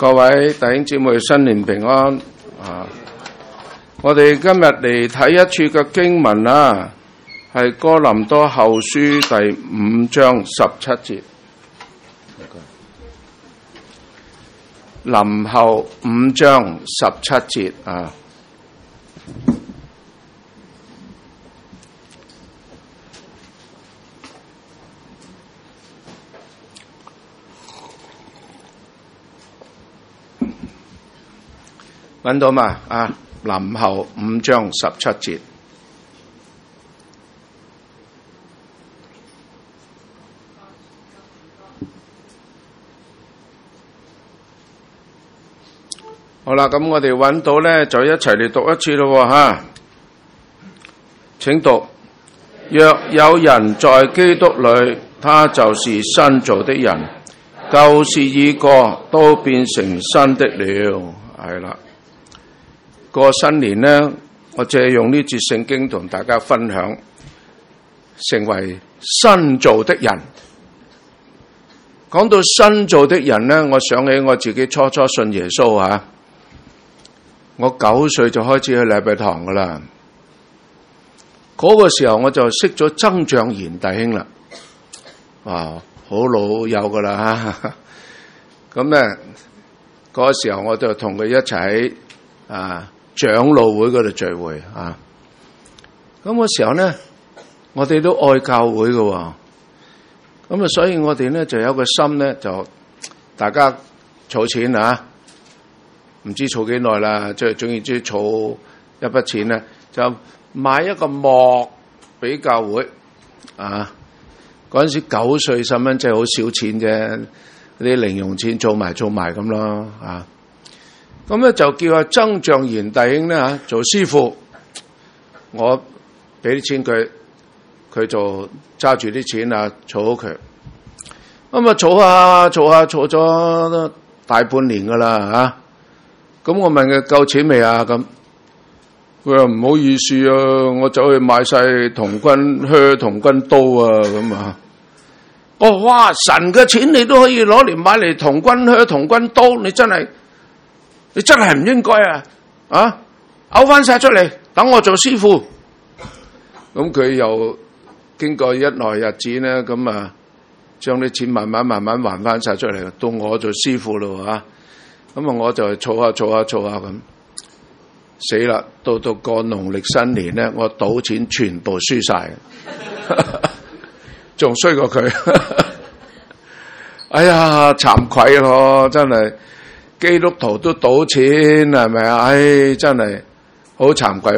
各位弟兄姊妹，新年平安啊！我哋今日嚟睇一處嘅經文啦，係哥林多後書第5章17節。林後5章17節啊！揾到嘛？啊，林後5章17節。好啦，咁我哋揾到咧，就一齊嚟讀一次咯吓。請讀：若有人在基督裏，他就是新造的人，舊事已過，都變成新的了。係啦。過新年呢，我借用呢節聖經同大家分享，成為新造的人。講到新造的人呢，我想起我自己初信耶穌吓，我9歲就開始去禮拜堂噶啦。嗰個時候我就識咗曾象賢弟兄啦，哇，好老友噶啦。咁呢，嗰個時候我就同佢一齊長老會嗰度聚會啊，咁個時候呢，我哋都愛教會嘅，咁所以我哋呢就有個心呢，就大家儲錢啊，唔知儲幾耐啦，即係總言之儲一筆錢呢，就買一個幕俾教會啊。嗰陣時9歲細蚊仔好少錢啫，啲零用錢儲埋咁咯啊。咁咧就叫阿曾象賢弟兄咧做師傅，我俾啲錢佢就揸住啲錢啊，儲好佢。咁啊儲咗大半年噶啦吓。咁我問佢夠錢未啊？咁佢話唔好意思啊，我走去買晒童軍靴、童軍刀啊咁啊。哇！神嘅錢你都可以攞嚟買嚟童軍靴、童軍刀，你真係唔應該啊！嘔翻晒出嚟，等我做師傅。咁佢又經過一耐日子呢，咁將啲錢慢慢還翻晒出嚟，到我做師傅咯吓。咁我就儲下咁，死啦！到過農曆新年呢，我賭錢全部輸晒，仲衰過佢。哎呀，慚愧咯，真係。基督徒都賭錢係咪啊？唉，真係好慚愧。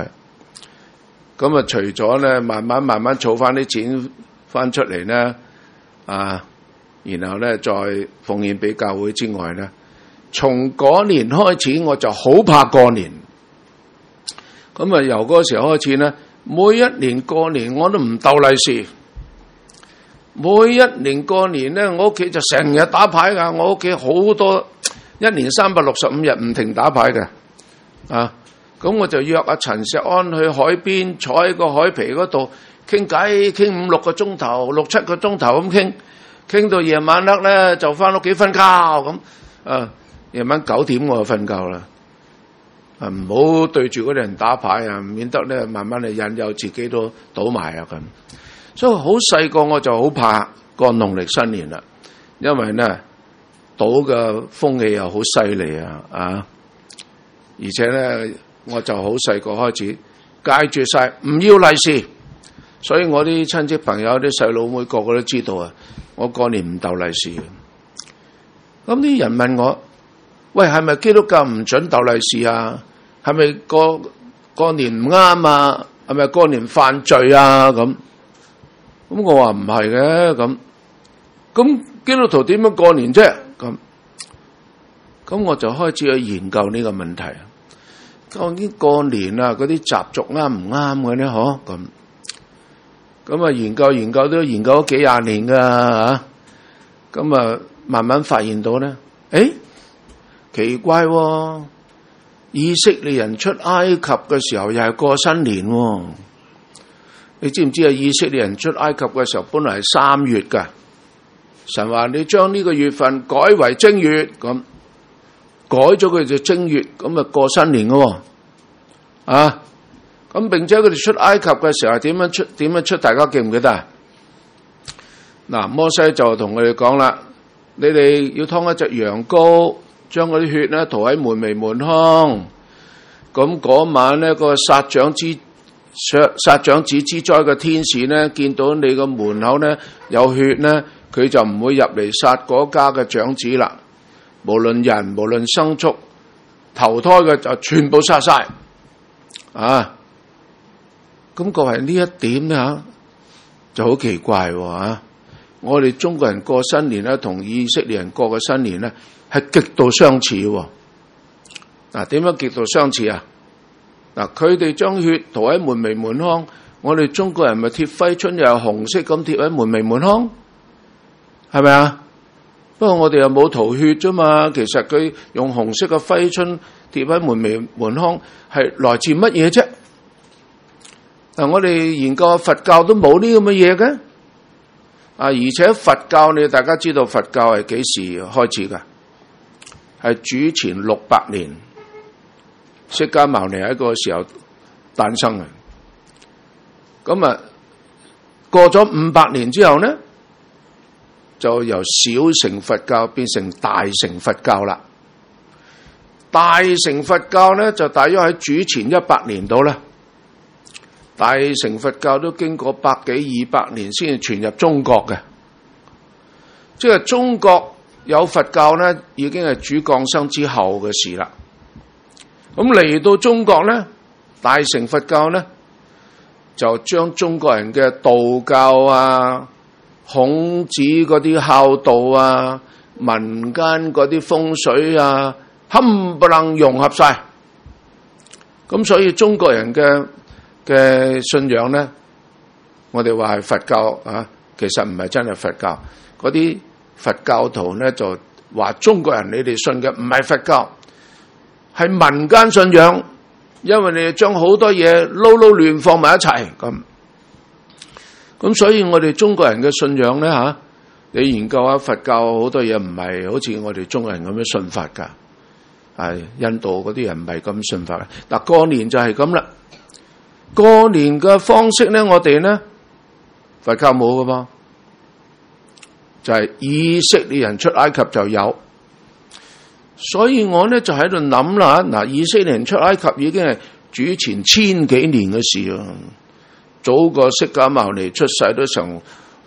咁除咗咧，慢慢儲翻啲錢翻出嚟咧，然後咧再奉獻俾教會之外咧，從嗰年開始我就好怕過年。咁由嗰個時候開始咧，每一年過年我都唔鬥利是。每一年過年咧，我屋企就成日打牌噶，我屋企好多。1年365日唔停打牌嘅，咁我就約阿陳石安去海邊，坐喺個海皮嗰度傾偈，傾5-6個鐘頭，6-7個鐘頭咁傾到夜晚黑咧就翻屋企瞓覺咁，夜晚9點我就瞓覺啦，唔好對住嗰啲人打牌啊，免得咧慢慢嚟引誘自己都倒埋啊咁。所以好細個我就好怕過農曆新年啦，因為咧。賭嘅風氣又好犀利而且咧我就好細個開始戒住晒唔要利是，所以我啲親戚朋友啲細佬妹個個都知道我過年唔鬥利是。咁啲人問我：喂，係咪基督教唔准鬥利是啊？係咪過年唔啱啊？係咪過年犯罪啊？咁我話唔係嘅，咁基督徒點樣過年啫？咁我就開始去研究呢個問題，究竟過年嗰啲習俗啱唔啱嘅呢？咁研究都研究咗幾廿年噶咁慢慢發現到呢，奇怪以色列人出埃及嘅時候又係過新年你知唔知以色列人出埃及嘅時候本來係3月噶，神話你將呢個月份改為正月咁。 改咗佢就正月咁啊過新年嘅啊！咁並且佢哋出埃及嘅時候係點樣出？大家記唔記得啊？嗱，摩西就同佢哋講啦，你哋要劏一隻羊羔，將嗰啲血咧塗喺門楣門框。咁嗰晚咧，個殺長子之災嘅天使咧，見到你個門口咧有血咧，佢就唔會入嚟殺嗰家嘅長子啦。無論人，無論牲畜，投胎嘅就全部殺晒啊！咁個係呢一點咧嚇，就好奇怪喎。我哋中國人過新年咧，同以色列人過嘅新年咧，係極度相似喎。嗱，點樣極度相似啊？嗱，佢哋將血塗喺門楣門框，我哋中國人咪貼揮春又係紅色咁貼喺門楣門框，係咪啊？不過我哋又冇塗血啫嘛。其實佢用紅色嘅揮春貼喺門楣門框，係來自乜嘢啫？嗱，我哋研究佛教都冇呢咁嘅嘢嘅。而且佛教大家知道佛教係幾時開始㗎？係主前600年，釋迦牟尼喺個時候誕生嘅。咁啊，過咗500年之後呢，就由小乘佛教變成大乘佛教啦。大乘佛教呢，就大約喺主前100年度啦。大乘佛教都經過100幾200年先至傳入中國嘅，即係中國有佛教呢，已經係主降生之後嘅事啦。咁嚟到中國呢，大乘佛教呢，就將中國人嘅道教啊、孔子嗰啲孝道啊、民間嗰啲風水啊，冚唪唥融合晒。咁所以中國人嘅信仰呢，我哋話係佛教啊，其實唔係真係佛教。嗰啲佛教徒呢，就話中國人你哋信嘅唔係佛教，係民間信仰，因為你哋將好多嘢撈亂放埋一齊咁所以我哋中國人嘅信仰呢，你研究下佛教好多嘢唔係好似我哋中國人咁樣信法㗎，印度嗰啲人唔係咁信法嘅。嗱，過年就係咁啦。過年嘅方式呢，我哋呢佛教冇㗎噃，就係以色列人出埃及就有，所以我呢就喺度諗啦。嗱，以色列人出埃及已經係主前1000幾年嘅事啊，早過釋迦牟尼出世都成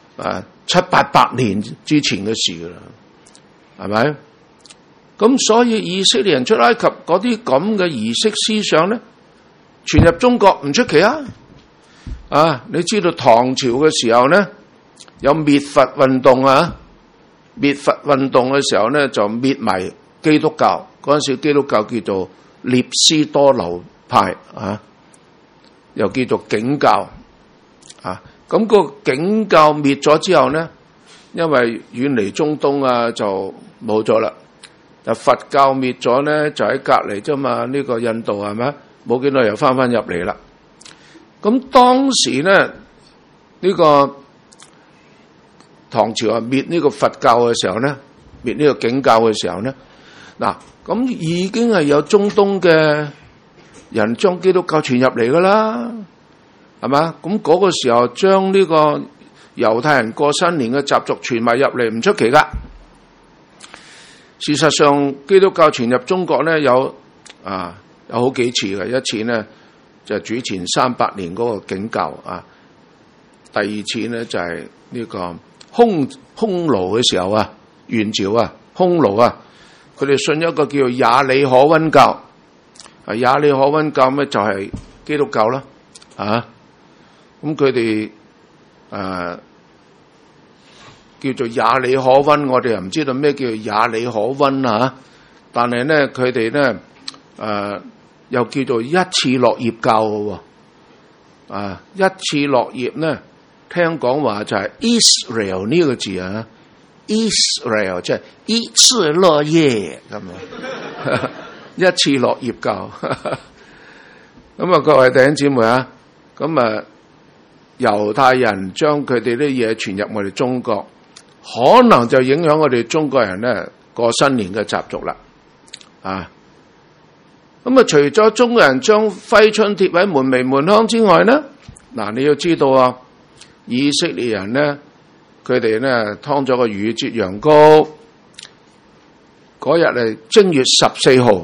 700-800年之前嘅事噶啦，係咪？咁所以以色列人出埃及嗰啲咁嘅儀式思想呢，傳入中國唔出奇啊！你知道唐朝嘅時候呢，有滅佛運動啊，滅佛運動嘅時候呢，就滅埋基督教。嗰陣時基督教叫做聶斯多流派又叫做景教咁個景教滅咗之後呢，因為遠離中東就冇咗啦。但佛教滅咗呢，就喺隔離啫嘛，呢個印度係咪？冇幾耐又翻入嚟啦。咁當時呢，呢個唐朝滅呢個佛教嘅時候呢，滅呢個景教嘅時候呢，嗱，咁已經係有中東嘅人將基督教傳入嚟噶啦，係嘛？咁嗰個時候將呢個猶太人過新年嘅習俗傳埋入嚟唔出奇噶。事實上，基督教傳入中國呢，有好幾次嘅。一次呢，就係主前300年嗰個景教第二次呢，就係呢個匈奴嘅時候元朝匈奴佢哋信一個叫做亞里可溫教。亞里可溫教咩就係基督教啦。咁佢哋叫做亞里可溫，我哋又唔知道咩叫亞里可溫但係呢，佢哋呢又叫做一次落葉教嘅喎。一次落葉呢，聽講話就係 Israel 呢個字Israel 即係一次落葉咁一次落葉教。咁各位弟兄姊妹咁猶太人將佢哋啲嘢傳入我哋中國，可能就影響我哋中國人呢過新年嘅習俗啦。 啊。咁啊，除咗中國人將揮春貼喺門楣門框之外呢，嗱，你要知道啊，以色列人呢，佢哋呢劏咗個逾越節羊羔，嗰日係正月14號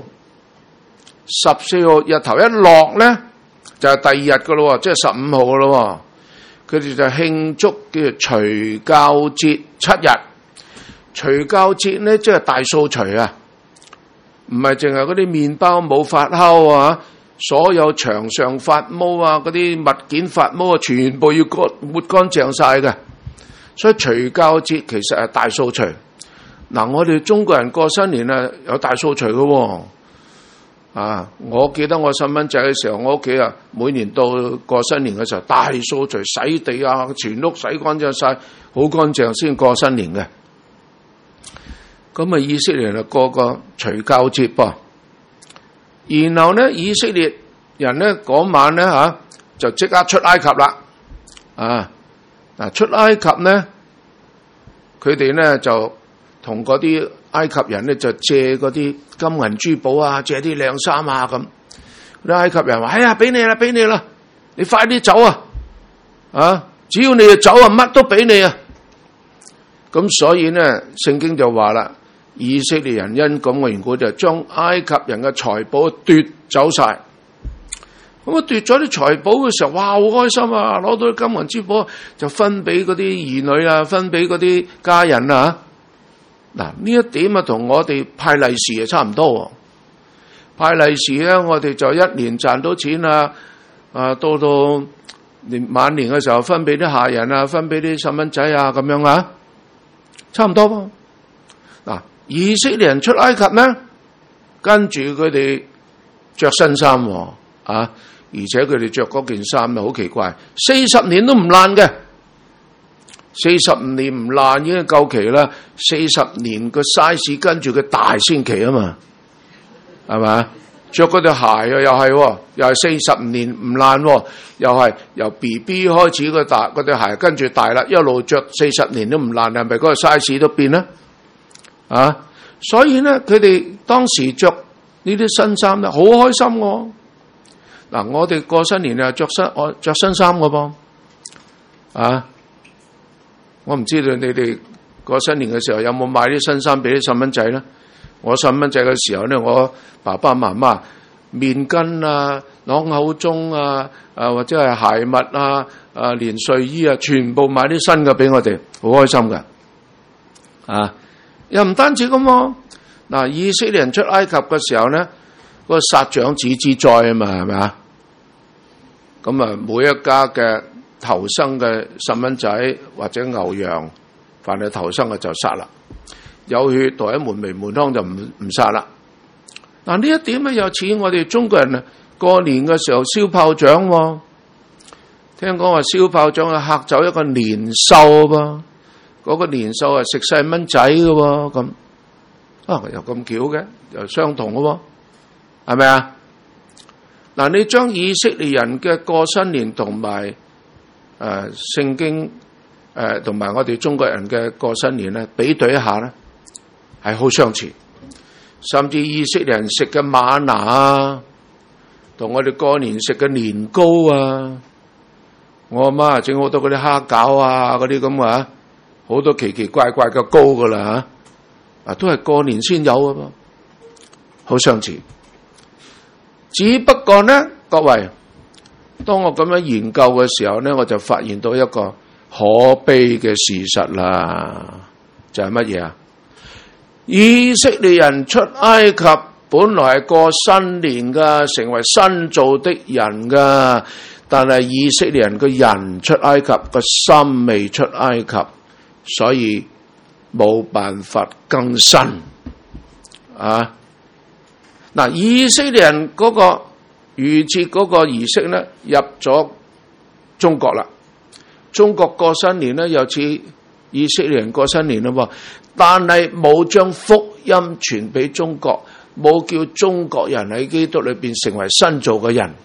，14號日頭一落呢，就係第二日噶咯，即係15號噶咯。佢哋就慶祝叫做除酵節7日。除酵節呢，即係大掃除啊，唔係淨係嗰啲麵包冇發酵啊，所有牆上發毛啊，嗰啲物件發毛啊，全部要抹乾淨晒嘅。所以除酵節其實係大掃除。嗱，我哋中國人過新年啊，有大掃除嘅喎。啊，我記得我細蚊仔嘅時候，我屋企啊，每年到過新年嘅時候，大掃除洗地啊，全屋洗乾淨晒，好乾淨先過新年嘅。咁啊，以色列人就過個除酵節噃。然後呢，以色列人呢嗰晚呢就即刻出埃及啦。啊，嗱，出埃及呢，佢哋呢就同嗰啲埃及人呢就借嗰啲金銀珠寶啊，借啲靚衫啊咁。啲埃及人話：哎呀，俾你啦，俾你啦，你快啲走啊！啊，只要你哋走啊，乜都俾你啊！咁所以呢，聖經就話啦，以色列人因咁嘅緣故，就將埃及人嘅財寶奪走晒。咁啊，奪咗啲財寶嘅時候，哇，好開心啊！攞到啲金銀珠寶就分俾嗰啲兒女啊，分俾嗰啲家人啊。嗱，呢一點啊，同我哋派利是啊差唔多。派利是咧，我哋就一年賺到錢啊，到晚年嘅時候分俾啲下人啊，分俾啲細蚊仔啊，咁樣啊，差唔多噃。嗱，以色列人出埃及呢，跟住佢哋着新衫啊，而且佢哋着嗰件衫啊好奇怪，40年都唔爛嘅。40年唔爛已經夠期啦，40年個 size 跟住佢大先期啊嘛，係咪？着嗰對鞋啊，又係40年唔爛，又係由 BB 開始嗰對鞋跟住大啦，一路着40年都唔爛，係咪嗰個 size 都變啦？啊，所以呢，佢哋當時着呢啲新衫咧，好開心喎。嗱，我哋過新年啊，着新衫嘅噃，啊。我唔知道你哋過新年嘅時候有冇買啲新衫俾啲細蚊仔咧？我細蚊仔嘅時候咧，我爸爸媽媽面巾啊、朗口鐘啊、或者係鞋襪啊、連睡衣啊，全部買啲新嘅俾我哋，好開心㗎。啊，又唔單止咁喎。嗱，以色列人出埃及嘅時候咧，嗰個殺長子之災啊嘛，係咪啊？咁啊，每一家嘅頭生嘅細蚊仔或者牛羊，凡係頭生嘅就殺啦，有血袋喺門楣門框就唔殺啦。嗱，呢一點咧又似我哋中國人啊，過年嘅時候燒炮仗喎。聽講話燒炮仗係嚇走一個年獸噃，嗰個年獸係食細蚊仔嘅喎，咁又咁巧嘅，又相同嘅喎，係咪啊？嗱，你將以色列人嘅過新年同埋聖經同埋我哋中國人嘅過新年咧，比對一下咧，係好相似。甚至以色列人食嘅瑪拿啊，同我哋過年食嘅年糕啊，我阿媽整好多嗰啲蝦餃啊，嗰啲咁啊，好多奇奇怪怪嘅糕噶啦嚇，都係過年先有嘅噃，好相似。只不過呢，各位，當我咁樣研究嘅時候呢，我就發現到一個可悲嘅事實啦，就係乜嘢啊？以色列人出埃及本來係過新年噶，成為新造的人噶，但係以色列人個人出埃及，個心未出埃及，所以冇辦法更新啊！嗱，以色列人嗰個逾節嗰個儀式呢，入咗中國啦。中國過新年呢，又似以色列人過新年咯，但係冇將福音傳俾中國，冇叫中國人喺基督裏邊成為新造嘅人，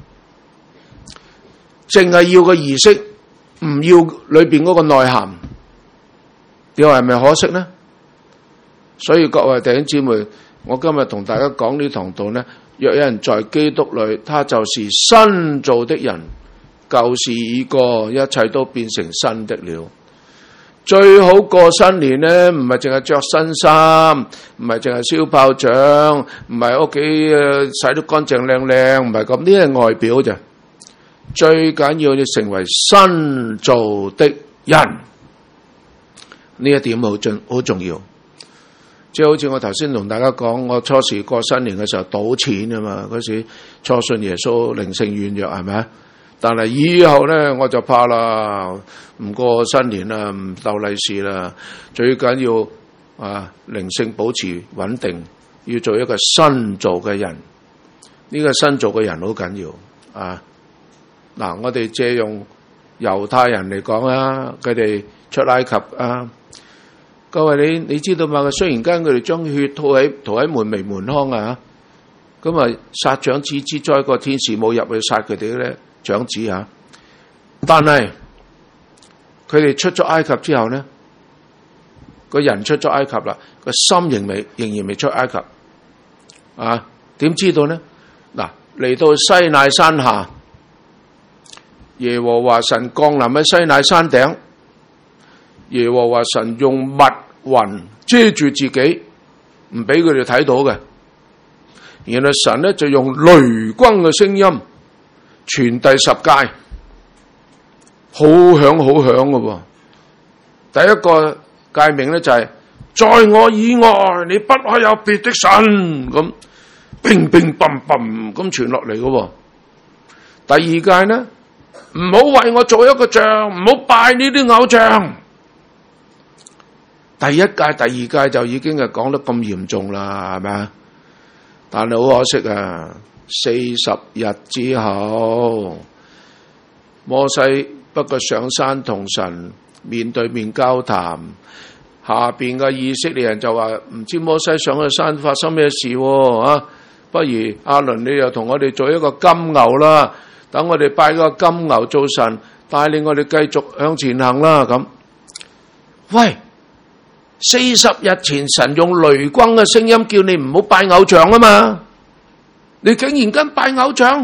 淨係要個儀式，唔要裏邊嗰個內涵，你話係咪可惜呢？所以各位弟兄姊妹， 我今日同大家講呢堂道呢，若有人在基督裏，他就是新造的人，舊事已過，一切都變成新的了。最好過新年呢，唔係淨係着新衫，唔係淨係燒炮仗，唔係屋企洗得乾淨靚靚，唔係咁，呢係外表啫。最緊要你成為新造的人，呢一點好重要。即係好似我頭先同大家講，我初時過新年嘅時候賭錢啊嘛，嗰時初信耶穌，靈性軟弱係咪啊？但係以後咧我就怕啦，唔過新年啦，唔鬥利是啦，最緊要靈性保持穩定，要做一個新造嘅人。呢個新造嘅人好緊要啊！嗱，我哋借用猶太人嚟講啊，佢哋出埃及啊，各位你知道嘛？雖然間佢哋將血塗喺門楣門框啊，咁啊殺長子之災，個天使冇入去殺佢哋咧。長子啊，但係佢哋出咗埃及之後呢，個人出咗埃及啦，個心仍然未出埃及啊？點知道呢？嗱，嚟到西乃山下，耶和華神降臨喺西乃山頂，耶和華神用密雲遮住自己，唔俾佢哋睇到嘅。然後神呢就用雷轟嘅聲音傳遞十誡，好響嘅喎。第一個誡命咧就係、是、在我以外，你不可有別的神，咁乒乒乓乓咁傳落嚟嘅喎。第二誡呢，唔好為我做一個像，唔好拜呢啲偶像。第一誡、第二誡就已經係講得咁嚴重啦，係咪啊？但係好可惜啊！40日之後，摩西不過上山同神面對面交談，下邊嘅以色列人就話唔知摩西上去山發生咩事啊？不如亞倫你又同我哋做一個金牛啦，等我哋拜個金牛做神，帶領我哋繼續向前行啦。咁，喂，40日前神用雷轟嘅聲音叫你唔好拜偶像啊嘛！你竟然跟拜偶像，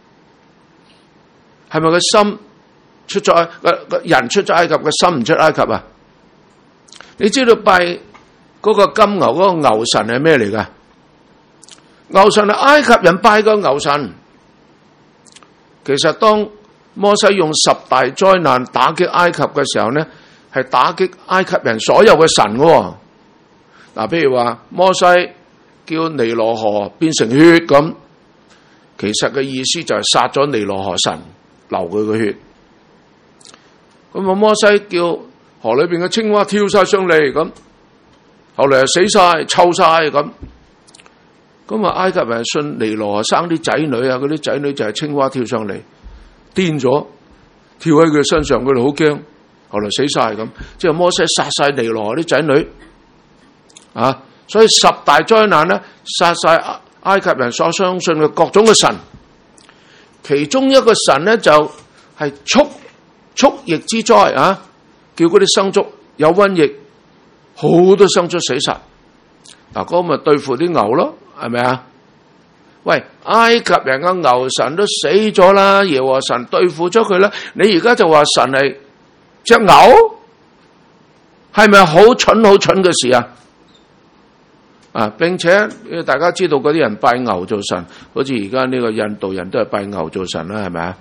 係咪個心出咗個人出咗埃及，個心唔出埃及啊？你知道拜嗰個金牛嗰個牛神係咩嚟㗎？牛神係埃及人拜個牛神。其實當摩西用10大災難打擊埃及嘅時候呢，係打擊埃及人所有嘅神喎。嗱，譬如話摩西叫尼羅河變成血咁，其實嘅意思就係殺咗尼羅河神，流佢嘅血。咁啊，摩西叫河裏邊嘅青蛙跳晒上嚟咁，後來又死晒、臭晒咁。咁啊，埃及人信尼羅河生啲仔女啊，嗰啲仔女就係青蛙跳上嚟，癲咗，跳喺佢身上，佢哋好驚，後來死晒咁。即係摩西殺晒尼羅河啲仔女啊！所以10大災難呢，殺晒埃及人所相信嘅各種嘅神，其中一個神呢，就係畜疫之災啊！叫嗰啲牲畜有瘟疫，好多牲畜死晒。嗱，嗰個咪對付啲牛咯，係咪啊？喂，埃及人嘅牛神都死咗啦，耶和華神對付咗佢啦，你而家就話神係隻牛，係咪好蠢嘅事啊？啊！並且大家知道嗰啲人拜牛做神，好似而家呢個印度人都係拜牛做神啦，係咪啊？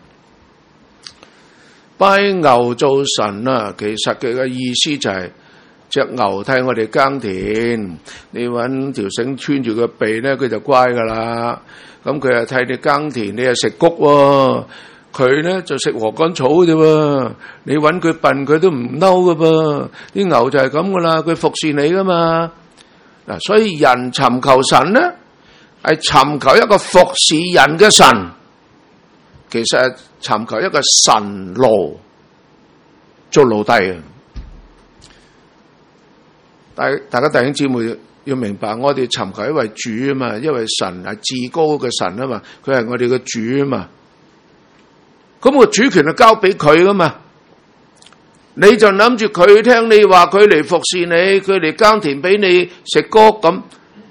拜牛做神啊，其實佢嘅意思就係隻牛替我哋耕田，你搵條繩穿住個鼻咧，佢就乖噶啦。咁佢係替你耕田，你係食穀喎，佢咧就食禾稈草啫喎。你搵佢笨，佢都唔嬲噶噃。啲牛就係咁噶啦，佢服侍你噶嘛。嗱，所以人尋求神呢，係尋求一個服侍人嘅神，其實係尋求一個神奴做奴隸啊！大家弟兄姊妹要明白，我哋尋求一位主啊嘛，因為神係至高嘅神啊嘛，佢係我哋嘅主啊嘛，咁個主權係交俾佢噶嘛。你就諗住佢聽你話，佢嚟服侍你，佢嚟耕田俾你食穀咁，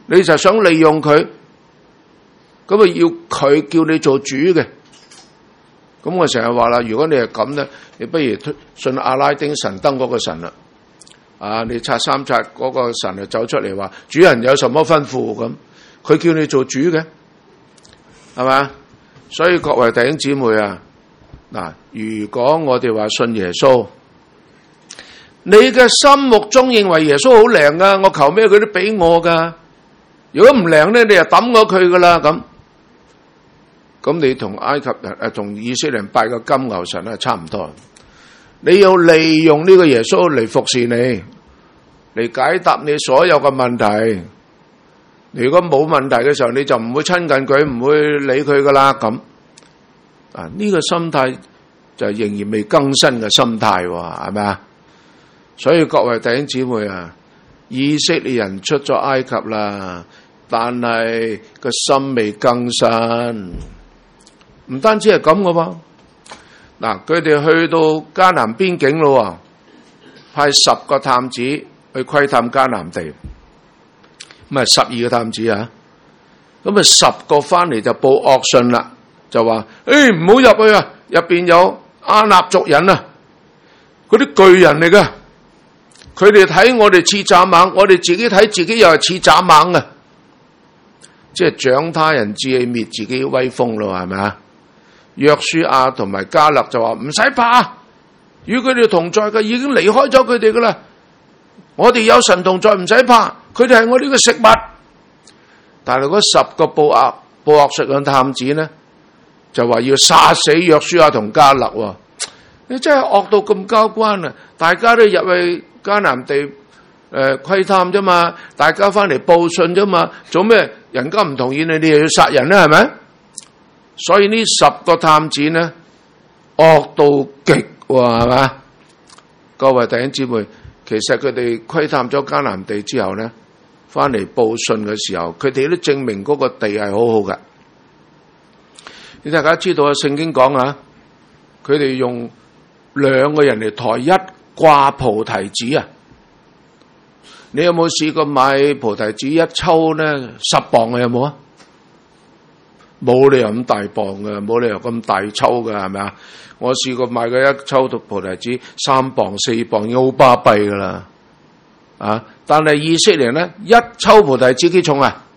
你就想利用佢，咁啊要佢叫你做主嘅。咁我成日話啦，如果你係咁咧，你不如信阿拉丁神燈嗰個神啦。你拆三拆嗰個神就走出嚟話，主人有什麼吩咐咁，佢叫你做主嘅，係嘛？所以各位弟兄姊妹啊，嗱，如果我哋話信耶穌，你嘅心目中認為耶穌好靈噶，我求咩佢都俾我噶。如果唔靈咧，你就抌咗佢噶啦咁你同埃及人同以色列人拜個金牛神差唔多。你要利用呢個耶穌嚟服侍你，嚟解答你所有嘅問題。如果冇問題嘅時候，你就唔會親近佢，唔會理佢噶啦咁。呢個心態就仍然未更新嘅心態喎，係咪啊？所以各位弟兄姊妹啊，以色列人出咗埃及啦，但係個心未更新。唔單止係咁嘅喎，嗱，佢哋去到迦南邊境咯，派10個探子去窺探迦南地，咁啊12個探子啊，咁啊10個翻嚟就報惡信啦，就話唔好入去啊，入邊有亞納族人啊，嗰啲巨人嚟噶，佢哋睇我哋似蚱蜢，我哋自己睇自己又係似蚱蜢啊，即係長他人志氣，滅自己威風咯，係咪啊？約書亞同埋迦勒就話唔使怕，與佢哋同在嘅已經離開咗佢哋噶啦，我哋有神同在，唔使怕，佢哋係我哋嘅食物。但係嗰10個報惡信嘅探子呢，就話要殺死約書亞同迦勒。你真係惡到咁交關啊！大家都入去迦南地窺探啫嘛，大家翻嚟報信啫嘛，做咩人家唔同意你哋又要殺人呢？係咪？所以呢10個探子呢，惡到極喎，係嘛？各位弟兄姊妹，其實佢哋窺探咗迦南地之後呢，翻嚟報信嘅時候，佢哋都證明嗰個地係好好噶。你大家知道啊，聖經講啊，佢哋用2個人嚟抬一掛菩提子啊！你有冇試過買菩提子一抽呢10磅啊？有冇啊？冇理由咁大磅嘅，冇理由咁大抽嘅，係咪啊？我試過買過一抽菩提子3磅4磅已經好巴閉噶啦，但係以色列呢，一抽菩提子幾重啊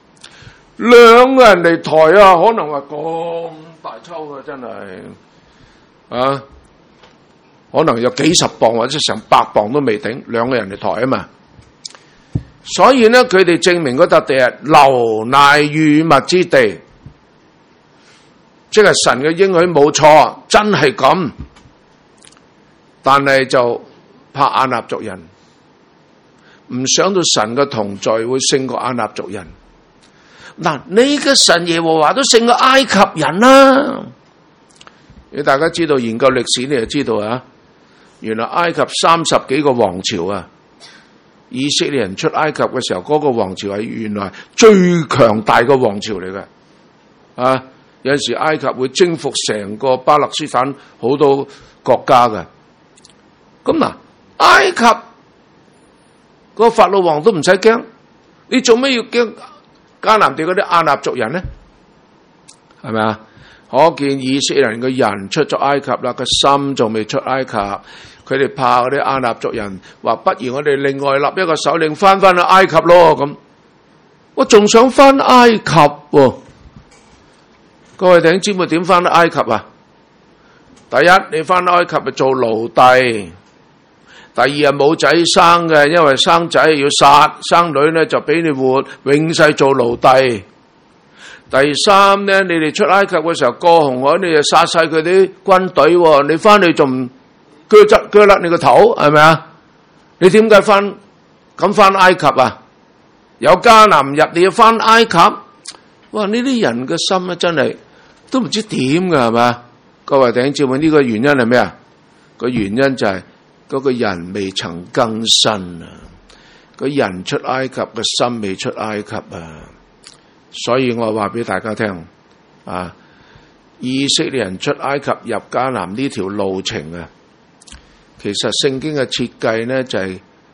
？2個人嚟抬啊，可能話咁大抽嘅真係可能有幾十磅或者成100磅都未頂，2個人嚟抬啊嘛。所以呢，佢哋證明嗰笪地係流奶與蜜之地。即係神嘅應許冇錯，真係咁，但係就怕亞納族人，唔想到神嘅同在會勝過亞納族人。嗱，你嘅神耶和華都勝過埃及人啦。你大家知道研究歷史，你就知道啊，原來埃及30幾個王朝啊，以色列人出埃及嘅時候，嗰個王朝係原來最強大嘅王朝嚟嘅。有陣時埃及會征服成個巴勒斯坦好多國家嘅。咁嗱，埃及個法老王都唔使驚，你做咩要驚迦南地嗰啲亞納族人呢？係咪啊？可見以色列人嘅人出咗埃及啦，個心仲未出埃及，佢哋怕嗰啲亞納族人，話不如我哋另外立一個首領翻去埃及咯。咁我仲想翻埃及喎。各位弟兄姊妹，點翻埃及啊？第一，你翻埃及咪做奴隸；第二係冇仔生嘅，因為生仔要殺，生女呢就俾你活，永世做奴隸。第三呢，你哋出埃及嘅時候過紅海，你就殺晒佢啲軍隊，你翻去仲唔鋸甩你個頭，係咪啊？你點解咁翻埃及啊？有迦南入，你要翻埃及？哇！呢啲人嘅心咧真係都唔知點噶，係嘛？各位弟兄姊妹，呢個原因係咩啊？個原因就係嗰個人未曾更新啊！個人出埃及嘅心未出埃及啊！所以我話俾大家聽啊，以色列人出埃及入迦南呢條路程啊，其實聖經嘅設計呢就係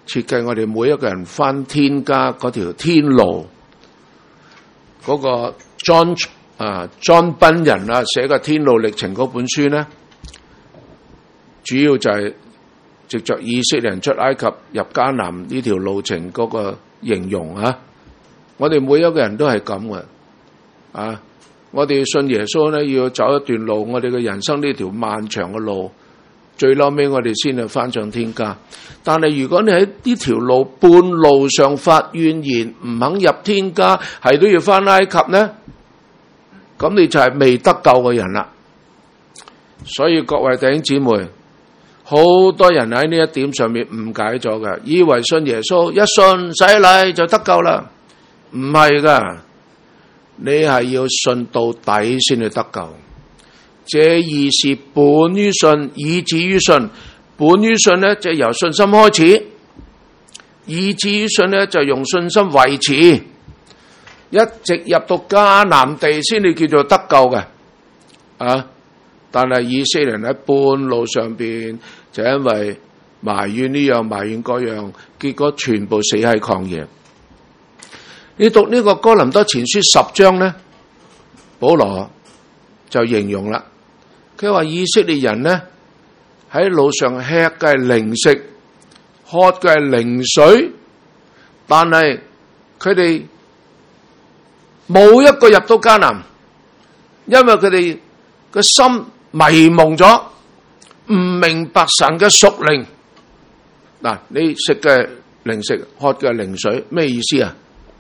設計我哋每一個人返天家嗰條天路，嗰個 John Bunyan 寫嘅《天路歷程》嗰本書咧，主要就係藉着以色列人出埃及入迦南呢條路程嗰個形容啊。我哋每一個人都係咁嘅啊！我哋信耶穌咧，要走一段路，我哋嘅人生呢條漫長嘅路，最後尾我哋先係翻上天家。但係如果你喺呢條路半路上發怨言，唔肯入天家，係都要翻埃及呢，咁你就係未得救嘅人啦。所以各位弟兄姊妹，好多人喺呢一點上面誤解咗嘅，以為信耶穌一信洗禮就得救啦，唔係噶。你係要信到底先至得救。這義是本於信，以至於信。本於信呢，就由信心開始；以至於信呢，就用信心維持，一直入到迦南地先至叫做得救嘅。但係以色列人喺半路上邊就因為埋怨呢樣埋怨嗰樣，結果全部死喺曠野。你讀呢個哥林多前書10章呢，保羅就形容啦，佢話以色列人呢喺路上吃嘅係零食，喝嘅係靈水，但係佢哋冇一個入到迦南，因為佢哋個心迷蒙咗，唔明白神嘅屬靈。嗱，你食嘅零食，喝嘅靈水，咩意思啊？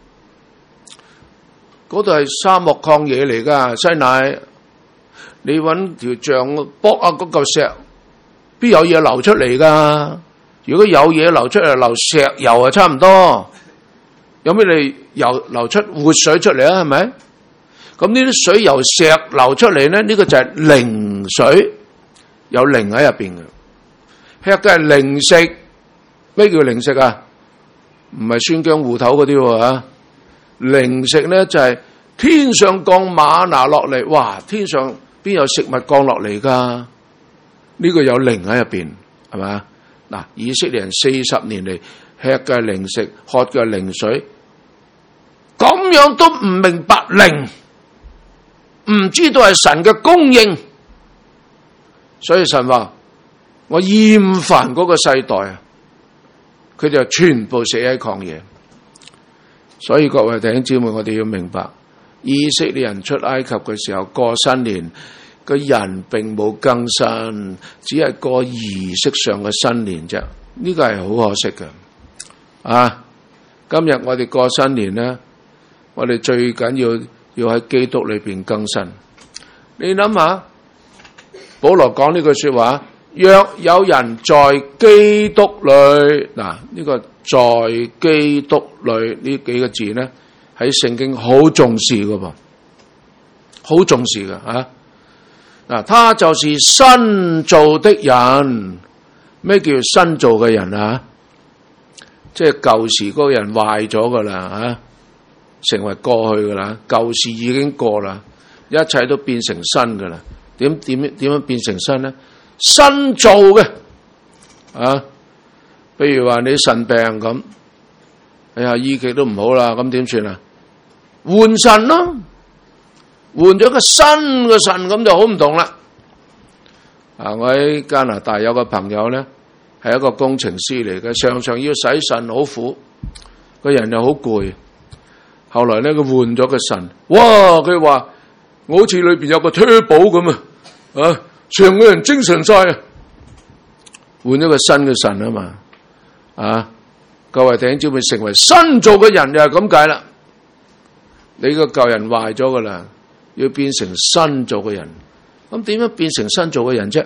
嗰度係沙漠曠野嚟噶，西乃，你搵條杖剝啊嗰嚿石，邊有嘢流出嚟噶？如果有嘢流出嚟，流石油啊，差唔多。有咩你流出活水出嚟啊？係咪？咁呢啲水由石流出嚟咧，呢個就係靈水，有靈喺入邊嘅。吃嘅係靈食，咩叫靈食啊？唔係酸薑芋頭嗰啲喎。靈食咧就係天上降嗎哪落嚟，哇！天上邊有食物降落嚟噶？呢個有靈喺入邊，係咪？嗱，以色列人40年嚟吃嘅係靈食，喝嘅係靈水，咁樣都唔明白靈，唔知道係神嘅供應，所以神話我厭煩嗰個世代啊，佢哋就全部死喺曠野。所以各位弟兄姊妹，我哋要明白，以色列人出埃及嘅時候過新年，個人並冇更新，只係過儀式上嘅新年啫。呢個係好可惜嘅。今日我哋過新年呢，我哋最緊要喺基督裏邊更新。你諗下，保羅講呢句說話，若有人在基督裏，嗱，呢個在基督裏呢幾個字呢，喺聖經好重視㗎噃，好重視㗎。他就是新造的人。咩叫新造嘅人啊？即係舊時嗰個人壞咗噶啦，成為過去噶啦，舊事已經過啦，一切都變成新噶啦。點樣變成新呢？新造嘅譬如話你腎病咁，哎呀醫極都唔好啦，咁點算啊？換腎咯，換咗個新嘅腎，咁就好唔同啦。我喺加拿大有個朋友咧，係一個工程師嚟嘅，常常要洗腎，好苦，個人又好攰。後來咧，佢換咗個腎，哇！佢話我好似裏邊有個 turbo 咁啊，成個人精神晒啊！換咗個新嘅腎啊嘛，各位弟兄姊妹，成為新造嘅人就係咁解啦。你個舊人壞咗噶啦，要變成新造嘅人。咁點樣變成新造嘅人啫？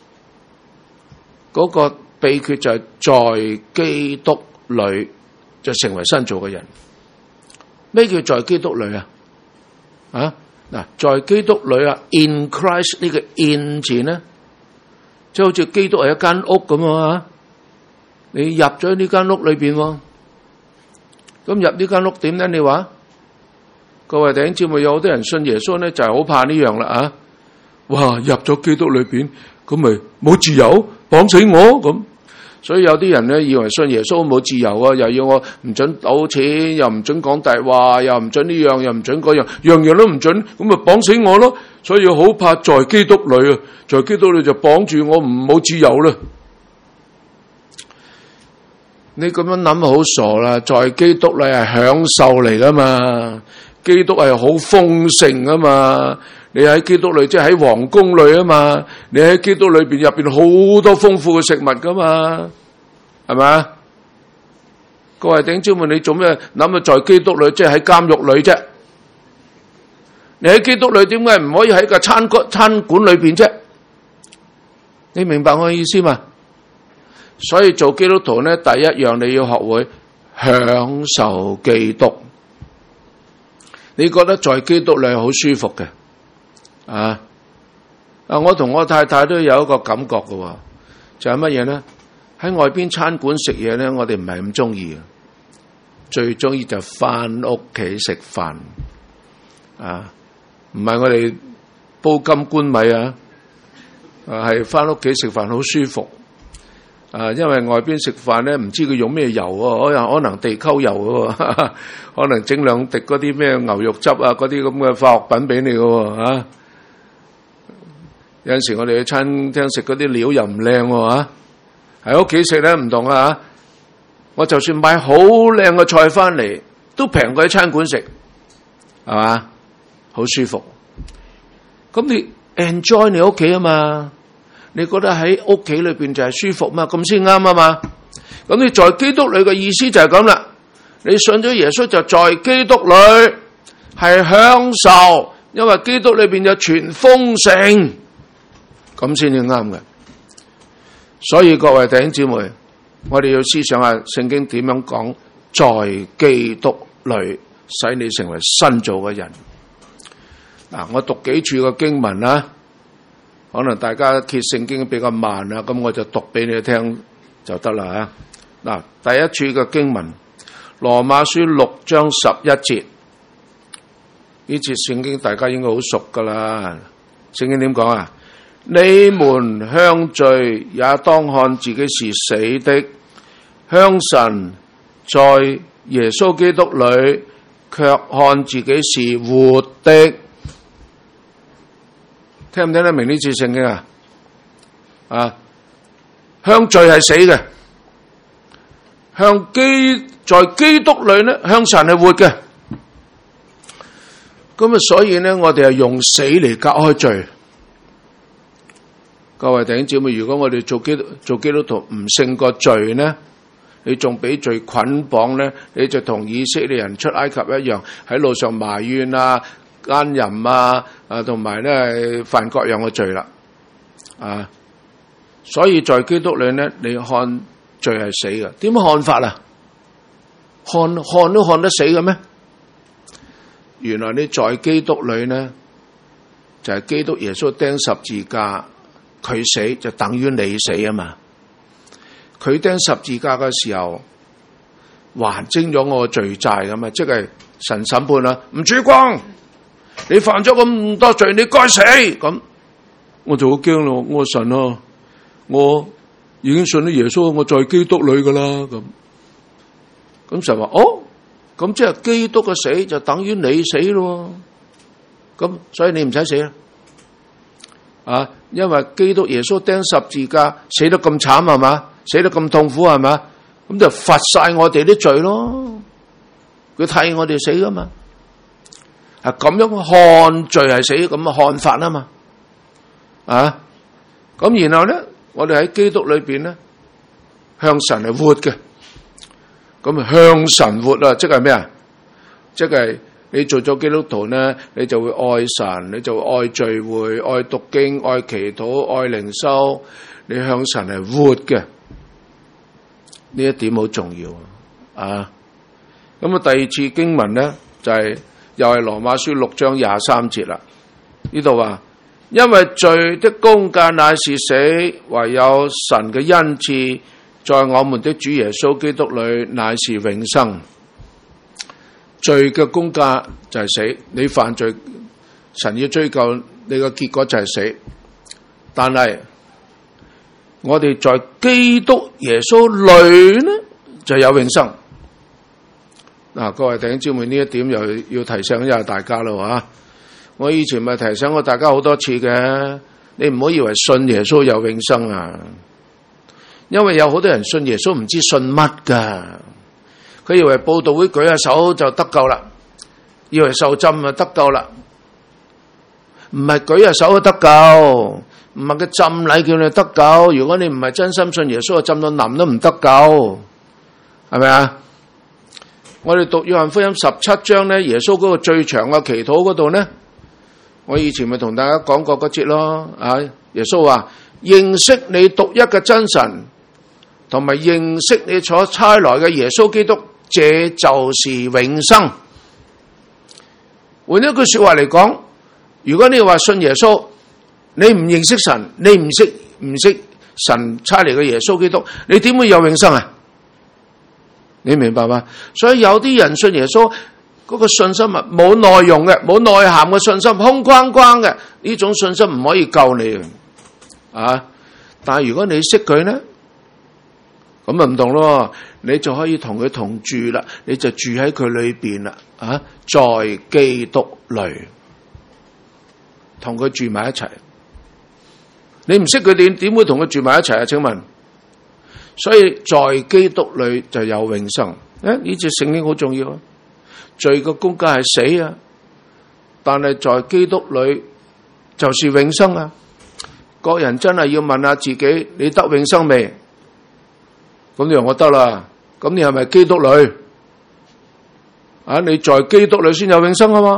嗰個秘訣就係在基督裏就成為新造嘅人。咩叫在基督裏啊？嗱，在基督裏啊 ，in Christ 呢個 in 字呢，即係好似基督係一間屋咁啊！你入咗呢間屋裏邊，咁入呢間屋點咧？你話各位弟兄姊妹，有好多人信耶穌咧，就係好怕呢樣啦。哇！入咗基督裏邊，咁咪冇自由，綁死我咁。 所以有啲人咧以為信耶穌冇自由啊，又要我唔准賭錢，又唔准講大話，又唔准呢樣，又唔准嗰樣，樣樣都唔准，咁咪綁死我咯。所以好怕在基督裏啊，在基督裏就綁住我，唔冇自由啦。你咁樣諗好傻啦，在基督裏係享受嚟噶嘛，基督係好豐盛啊嘛，你喺基督裏即係喺皇宮裏啊嘛，你喺基督裏邊入邊好多豐富嘅食物噶嘛，係咪？各位弟兄姊妹，你做咩諗啊？在基督裏即係喺監獄裏啫，你喺基督裏點解唔可以喺個餐館裏邊啫？你明白我嘅意思嘛？所以做基督徒呢，第一樣你要學會享受基督。你覺得在基督裏好舒服嘅啊？我同我太太都有一個感覺嘅，就係乜嘢呢？喺外邊餐館食嘢呢，我哋唔係咁中意嘅，最中意就翻屋企食飯啊！唔係我哋煲金冠米啊，係翻屋企食飯好舒服。因為外邊食飯咧，唔知佢用咩油喎，可能地溝油喎，可能整兩滴嗰啲咩牛肉汁啊，嗰啲咁嘅化學品俾你嘅喎。有陣時我哋去餐廳食嗰啲料又唔靚喎，喺屋企食咧唔同啊。我就算買好靚嘅菜翻嚟，都平過喺餐館食，係嘛？好舒服。咁你 enjoy 你屋企啊嘛？你覺得喺屋企裏邊就係舒服嘛？咁先啱啊嘛！咁你在基督裏嘅意思就係咁啦。你信咗耶穌就在基督裏係享受，因為基督裏邊有全豐盛，咁先至啱嘅。所以各位弟兄姊妹，我哋要思想下聖經點樣講，在基督裏使你成為新造嘅人。嗱，我讀幾處嘅經文啦。可能大家揭聖經比較慢啦，咁我就讀俾你聽就得啦吓。嗱，第一處嘅經文，羅馬書6章11節，呢節聖經大家應該好熟噶啦。聖經點講啊？你們向罪也當看自己是死的，向神在耶穌基督裏卻看自己是活的。聽唔聽得明呢次聖經啊？向罪係死嘅，在基督裏呢，向神係活嘅。咁啊，所以呢，我哋係用死嚟隔開罪。各位弟兄姊妹，如果我哋做基督徒唔勝過罪呢，你仲俾罪捆綁呢，你就同以色列人出埃及一樣，喺路上埋怨啊、奸淫啊，同埋咧犯各樣嘅罪啦，所以在基督裏呢，你看罪係死嘅。點看法啊？看都看得死嘅咩？原來你在基督裏呢，就係基督耶穌釘十字架，佢死就等於你死啊嘛。佢釘十字架嘅時候，還清咗我嘅罪債噶嘛，即係神審判啦，吳曙光，你犯咗咁多罪，你該死。咁我就好驚咯，我神啊，我已經信咗耶穌，我在基督裏噶啦。咁神話咁即係基督嘅死就等於你死咯。咁所以你唔使死啦，因為基督耶穌釘十字架死得咁慘係嘛，死得咁痛苦係嘛，咁就罰晒我哋啲罪咯。佢替我哋死噶嘛。咁樣看罪係死，咁嘅看法啊嘛，咁然後咧，我哋喺基督裏邊咧，向神係活嘅，咁向神活啊，即係咩啊？即係你做咗基督徒咧，你就會愛神，你就會愛聚會、愛讀經、愛祈禱、愛靈修，你向神係活嘅，呢一點好重要啊！咁啊，第二次經文咧就係。又係羅馬書6章23節啦，呢度話，因為罪的工價乃是死，唯有神嘅恩賜在我們的主耶穌基督裏乃是永生。罪嘅工價就係死，你犯罪，神要追究你嘅結果就係死。但係我哋在基督耶穌裏呢就有永生。嗱，各位弟兄姊妹，呢一點又要提醒一下大家啦。我以前咪提醒過大家好多次嘅，你唔好以為信耶穌有永生啊，因為有好多人信耶穌唔知信乜噶，佢以為佈道會舉下手就得救啦，以為受浸就得救啦，唔係舉下手就得救，唔係個浸禮叫你得救。如果你唔係真心信耶穌，浸到淋都唔得救，係咪啊？我哋讀約翰福音17章咧，耶穌嗰個最長嘅祈禱嗰度咧，我以前咪同大家講過嗰節咯。耶穌話認識你獨一嘅真神，同埋認識你所差來嘅耶穌基督，這就是永生。換一句說話嚟講，如果你話信耶穌，你唔認識神，你唔識神差嚟嘅耶穌基督，你點會有永生啊？你明白嗎？所以有啲人信耶穌嗰個信心啊，冇內容嘅，冇內涵嘅信心，空框框嘅，呢種信心唔可以救你嘅。但係如果你識佢呢，咁啊唔同咯，你就可以同佢同住啦，你就住喺佢裏邊啦。在基督裏同佢住埋一齊。你唔識佢點會同佢住埋一齊啊？請問？所以在基督裏就有永生。呢節聖經好重要啊！罪嘅工價係死啊，但係在基督裏就是永生啊！各人真係要問下自己，你得永生未？咁你話我得啦，咁你係咪基督裏？你在基督裏先有永生啊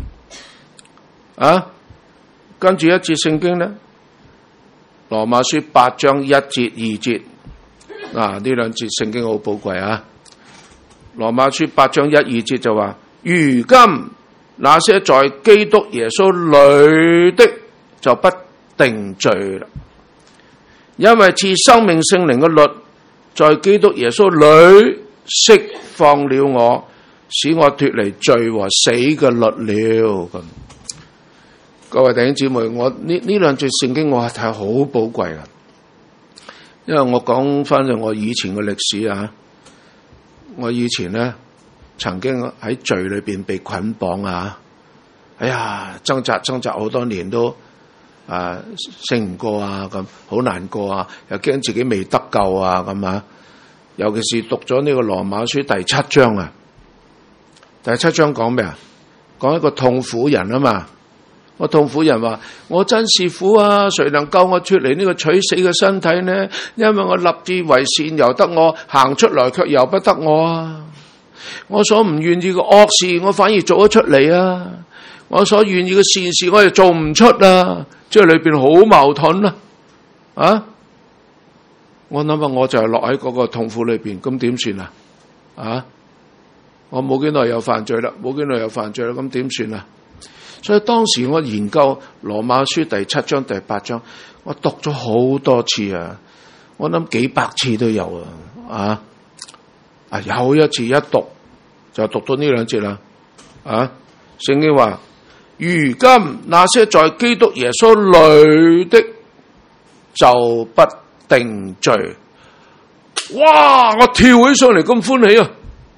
嘛？跟住一節聖經咧，羅馬書8章1節2節。呢兩節聖經好寶貴啊！羅馬書8章1、2節就話：如今那些在基督耶穌裏的就不定罪啦，因為賜生命聖靈嘅律在基督耶穌裏釋放了我，使我脫離罪和死嘅律了。咁，各位弟兄姊妹，我呢兩節聖經我係睇好寶貴噶。因為我講翻咗我以前嘅歷史啊，我以前咧曾經喺罪裏邊被捆綁啊，掙扎好多年都勝唔過啊，咁好難過啊，又驚自己未得救啊，咁啊，尤其是讀咗呢個羅馬書第7章啊，第7章講咩啊？講一個痛苦人啊嘛。我痛苦人話：我真是苦啊！誰能救我脫離呢個取死嘅身體呢？因為我立志為善由得我，行出來卻由不得我啊！我所唔願意嘅惡事，我反而做咗出嚟啊！我所願意嘅善事，我又做唔出啊！即係裏邊好矛盾啊！我諗下，我就係落喺嗰個痛苦裏邊，咁點算啊？我冇幾耐又犯罪啦，咁點算啊？所以當時我研究羅馬書第7章第8章，我讀咗好多次啊，我諗幾百次都有有一次一讀就讀到呢兩節啦。聖經話：如今那些在基督耶穌裏的就不定罪。哇！我跳起上嚟咁歡喜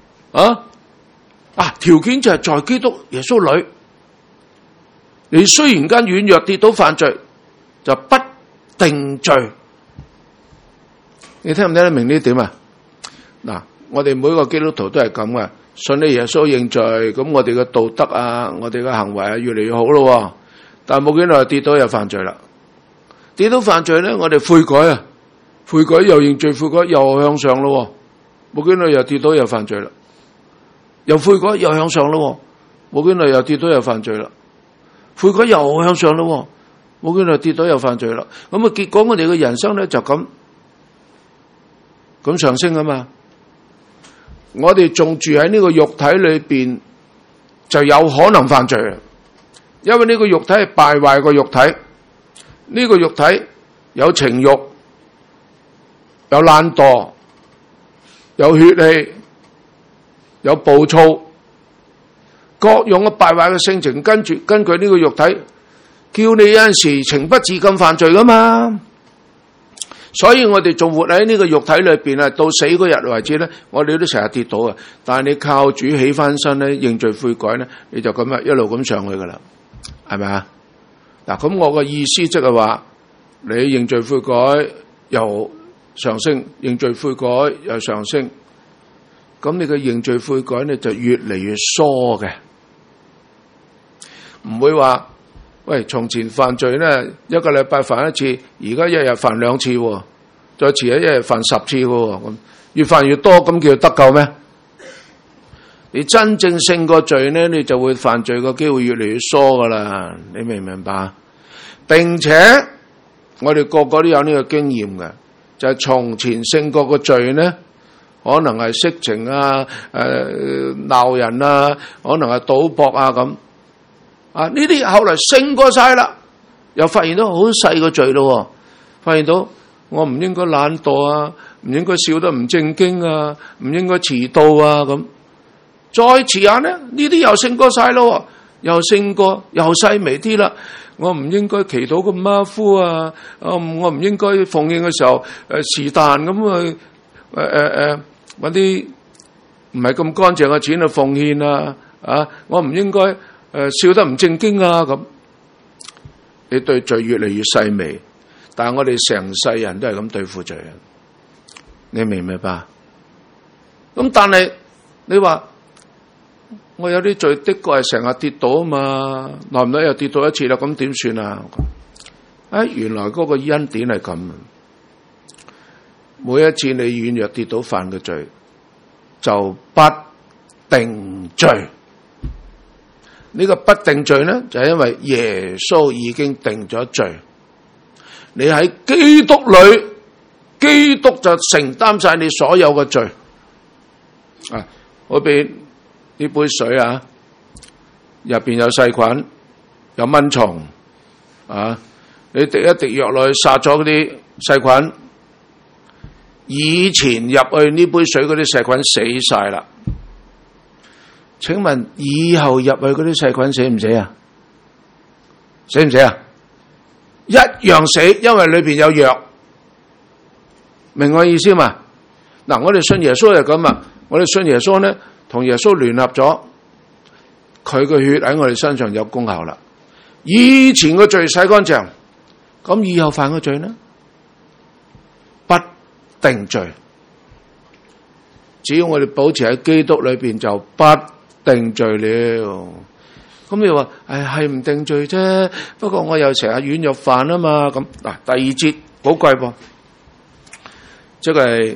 啊！條件就係在基督耶穌裏。你雖然間軟弱跌倒犯罪，就不定罪。你聽唔聽得明呢點啊？嗱，我哋每個基督徒都係咁嘅，信你耶穌認罪，咁我哋嘅道德啊，我哋嘅行為啊，越嚟越好咯。但係冇幾耐跌倒又犯罪啦。跌倒犯罪咧，我哋悔改啊，悔改又認罪，悔改又向上咯。冇幾耐又跌倒又犯罪啦，又悔改又向上咯。冇幾耐又跌倒又犯罪啦。悔改又向上咯，冇幾耐跌倒又犯罪啦。咁結果我哋嘅人生咧就咁上升啊嘛。我哋仲住喺呢個肉體裏邊，就有可能犯罪，因為呢個肉體係敗壞個肉體。呢個肉體有情欲，有懶惰，有血氣，有暴躁。各樣嘅敗壞嘅性情，根據呢個肉體，叫你有陣時情不自禁犯罪噶嘛。 所以我哋仲活喺呢個肉體裏邊啊，到死嗰日為止咧，我哋都成日跌倒啊。但係你靠主起翻身咧，認罪悔改咧，你就咁樣一路咁上去噶啦，係咪啊？嗱，咁我個意思即係話，你認罪悔改又上升，認罪悔改又上升，咁你嘅認罪悔改咧就越嚟越疏嘅，唔會話。喂，從前犯罪咧，一個禮拜犯一次，而家一日犯2次，再遲一日犯10次嘅，咁越犯越多，咁叫得救咩？你真正勝過罪咧，你就會犯罪嘅機會越嚟越疏噶啦，你明唔明白？並且我哋個個都有呢個經驗嘅，就係從前勝過個罪咧，可能係色情啊、鬧人啊，可能係賭博啊咁。啊！呢啲後來勝過晒啦，又發現到好細個罪咯，發現到我唔應該懶惰啊，唔應該笑得唔正經啊，唔應該遲到啊咁。再遲下咧，呢啲又勝過晒咯，又勝過又細微啲啦。我唔應該祈禱咁馬虎啊，我唔應該奉獻嘅時候是但咁去揾啲唔係咁乾淨嘅錢去奉獻啊！啊，我唔應該。笑得唔正經啊咁，你對罪越嚟越細微，但係我哋成世人都係咁對付罪啊！你明唔明白？咁但係你話我有啲罪的確係成日跌倒啊嘛，耐唔耐又跌倒一次啦，咁點算啊？原來嗰個恩典係咁，每一次你軟弱跌倒犯嘅罪，就不定罪。呢個不定罪呢，就係因為耶穌已經定咗罪，你喺基督裏，基督就承擔晒你所有嘅罪。啊，我俾呢杯水啊，入邊有細菌，有蚊蟲，啊，你滴一滴藥落去殺咗嗰啲細菌，以前入去呢杯水嗰啲細菌死晒啦。請問以後入去嗰啲細菌死唔死啊？死唔死啊？一樣死，因為裏邊有藥，明我意思嘛？嗱，我哋信耶穌就咁啊，我哋信耶穌咧，同耶穌聯合咗，佢嘅血喺我哋身上有功效啦。以前嘅罪洗乾淨，咁以後犯嘅罪呢？不定罪。只要我哋保持喺基督裏邊，就不定罪了。咁你話係唔定罪啫，不過我又成日軟弱犯啊嘛。咁嗱，第2節寶貴噃，即係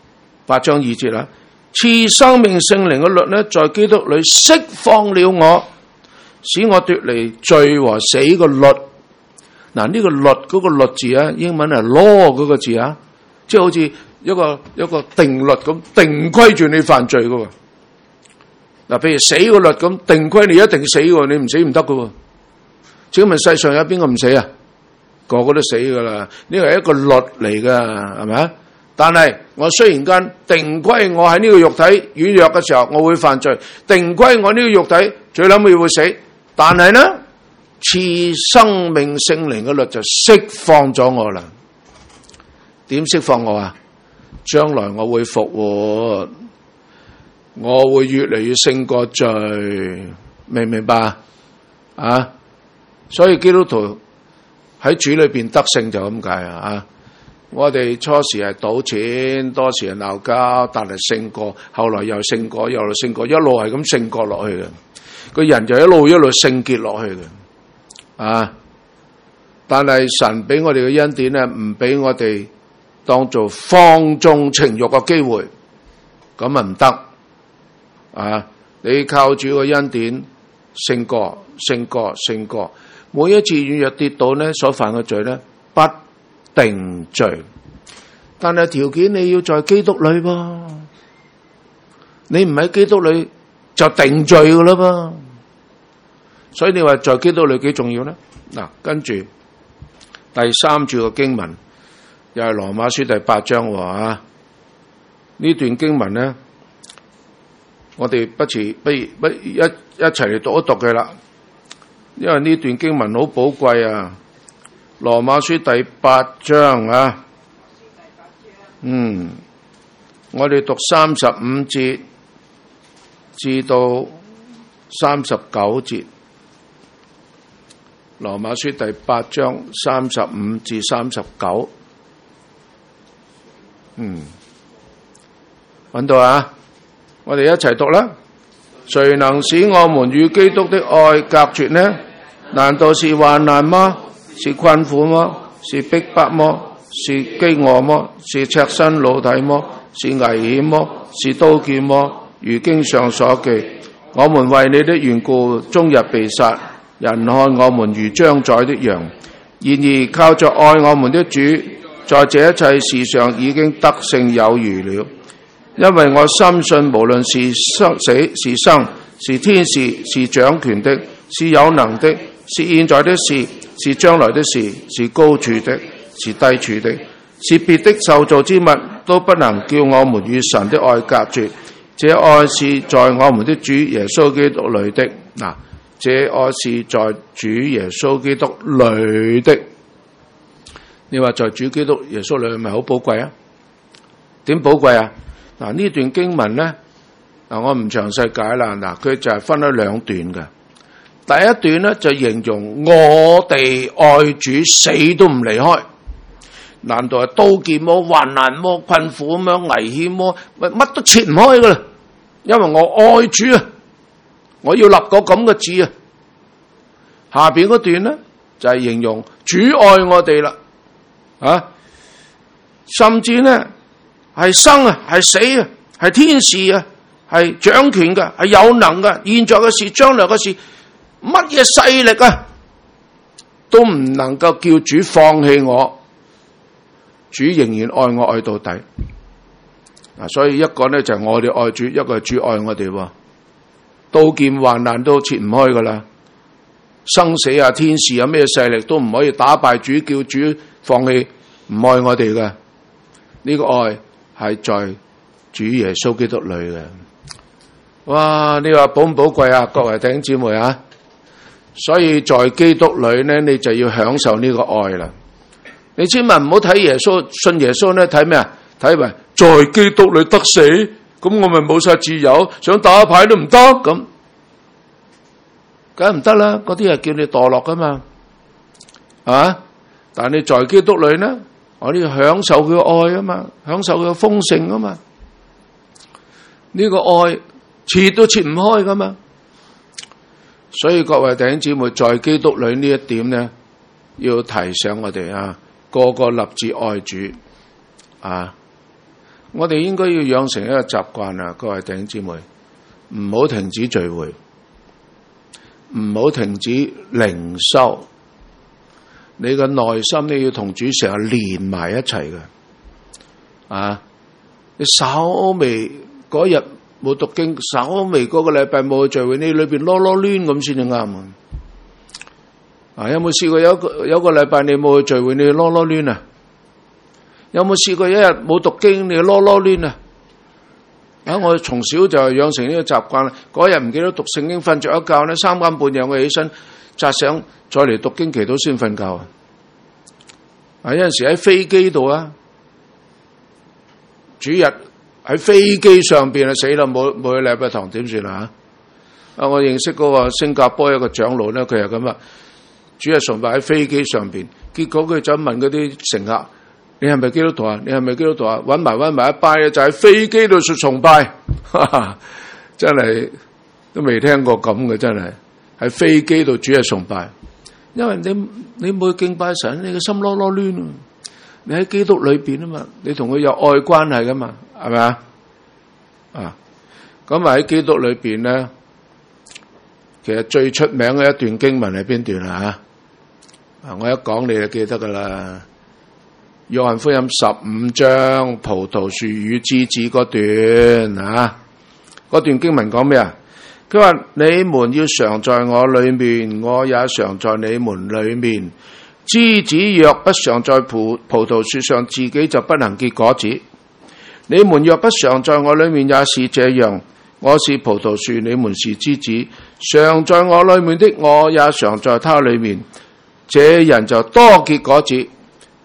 8章2節啦。賜生命聖靈嘅律呢，在基督裏釋放了我，使我奪離罪和死嘅律。嗱，呢個律嗰個律字啊，英文係 law 嗰個字啊，即係好似一個定律咁，定規住你犯罪噶。嗱，譬如死個律咁，定規你一定死喎，你唔死唔得噶。請問世上有邊個唔死啊？個個都死噶啦，呢個係一個律嚟噶，係咪啊？但係我雖然間定規我喺呢個肉體軟弱嘅時候，我會犯罪；定規我呢個肉體最諗佢會死，但係呢，賜生命聖靈嘅律就釋放咗我啦。點釋放我啊？將來我會復活，我會越嚟越勝過罪，明唔明白啊？所以基督徒喺主裏邊得勝就咁解啊！我哋初時係賭錢，多時係鬧交，但係勝過，後來又勝過，又勝過，一路係咁勝過落去嘅。個人就一路聖潔落去嘅啊！但係神俾我哋嘅恩典咧，唔俾我哋當做放縱情欲嘅機會，咁啊唔得啊！你靠主個恩典勝過，每一次軟弱跌倒咧，所犯嘅罪咧，不定罪。但係條件你要在基督裏噃，你唔喺基督裏就定罪噶啦噃。所以你話在基督裏幾重要咧？嗱，跟住第3節嘅經文又係羅馬書第8章啊！呢段經文咧，我哋不如一齊嚟讀一讀佢啦，因為呢段經文好寶貴啊！羅馬書第8章啊， 我哋讀35節至到39節，羅馬書第8章35至39。揾到啊？我哋一齊讀啦。誰能使我們與基督的愛隔絕呢？難道是患難嗎？是困苦嗎？是逼迫嗎？是飢餓嗎？是赤身露體嗎？是危險嗎？是刀劍嗎？如經上所記，我們為你的緣故終日被殺，人看我們如將宰的羊。然而靠着愛我們的主，在這一切事上已經得勝有餘了。因為我深信，無論是生死，是生，是天使，是掌權的，是有能的，是現在的事，是將來的事，是高處的，是低處的，是別的受造之物，都不能叫我們與神的愛隔絕。這愛是在我們的主耶穌基督裏的。這愛是在主耶穌基督裏的。你話在主基督耶穌裏係咪好寶貴啊？點寶貴啊？呢段經文呢，我唔詳細解啦。佢就係分咗兩段嘅。第一段呢，就形容我哋愛主死都唔離開。難道係刀劍麼、患難麼、困苦麼、危險麼？乜都切唔開噶啦。因為我愛主啊，我要立個咁嘅字啊。下邊嗰段呢，就係形容主愛我哋啦。甚至呢係生啊，係死啊，係天使啊，係掌權嘅，係有能嘅，現在嘅事，將來嘅事，乜嘢勢力啊，都唔能夠叫主放棄我。主仍然愛我愛到底。所以一個呢就係我哋愛主，一個係主愛我哋。刀劍患難都切唔開噶啦，生死啊，天使有咩勢力都唔可以打敗主，叫主放棄唔愛我哋嘅。呢個愛係在主耶穌基督裏嘅。哇！你話寶唔寶貴啊？各位弟兄姊妹啊，所以在基督裏呢，你就要享受呢個愛啦。你千萬唔好睇耶穌，信耶穌呢，睇咩啊？睇為在基督裏得死，咁我咪冇晒自由，想打牌都唔得，咁梗係唔得啦。嗰啲係叫你墮落噶嘛，但係你在基督裏呢，我哋要享受佢嘅愛啊嘛，享受佢嘅豐盛啊嘛。呢個愛切都切唔開噶嘛。所以各位弟兄姊妹，在基督裏呢一點呢，要提醒我哋啊，個個立志愛主啊。我哋應該要養成一個習慣啊，各位弟兄姊妹，唔好停止聚會，唔好停止靈修。你嘅內心你要同主成日連埋一齊嘅。你稍微嗰日冇讀經，稍微嗰個禮拜冇去聚會，你裏邊囉囉攣咁先至啱啊！有冇試過有個禮拜你冇去聚會，你囉囉攣啊？有冇試過一日冇讀經，你囉囉攣啊？我從小就養成呢個習慣啦。嗰日唔記得讀聖經，瞓着一覺呢，3更半夜我起身，扎醒再嚟讀經祈禱先瞓覺有陣時喺飛機度啊，主日喺飛機上邊死啦，冇去禮拜堂點算啦？我認識嗰個新加坡一個長老咧，佢係咁啊，主日崇拜喺飛機上邊，結果佢就問嗰啲乘客：你係咪基督徒啊？你係咪基督徒啊？搵埋一班就喺飛機度崇拜，真係都未聽過咁嘅，真係喺飛機度主日崇拜。因為你冇去敬拜神，你個心囉囉攣啊！你喺基督裏邊啊嘛，你同佢有愛關係噶嘛，係咪啊？咁喺基督裏邊咧，其實最出名嘅一段經文係邊段啊？我一講你就記得噶啦，約翰福音15章葡萄樹與枝子嗰段啊，嗰段經文講咩啊？佢話：你們要常在我裏面，我也常在你們裏面。枝子若不常在葡萄樹上，自己就不能結果子。你們若不常在我裏面，也是這樣。我是葡萄樹，你們是枝子。常在我裏面的，我也常在他裏面。這人就多結果子，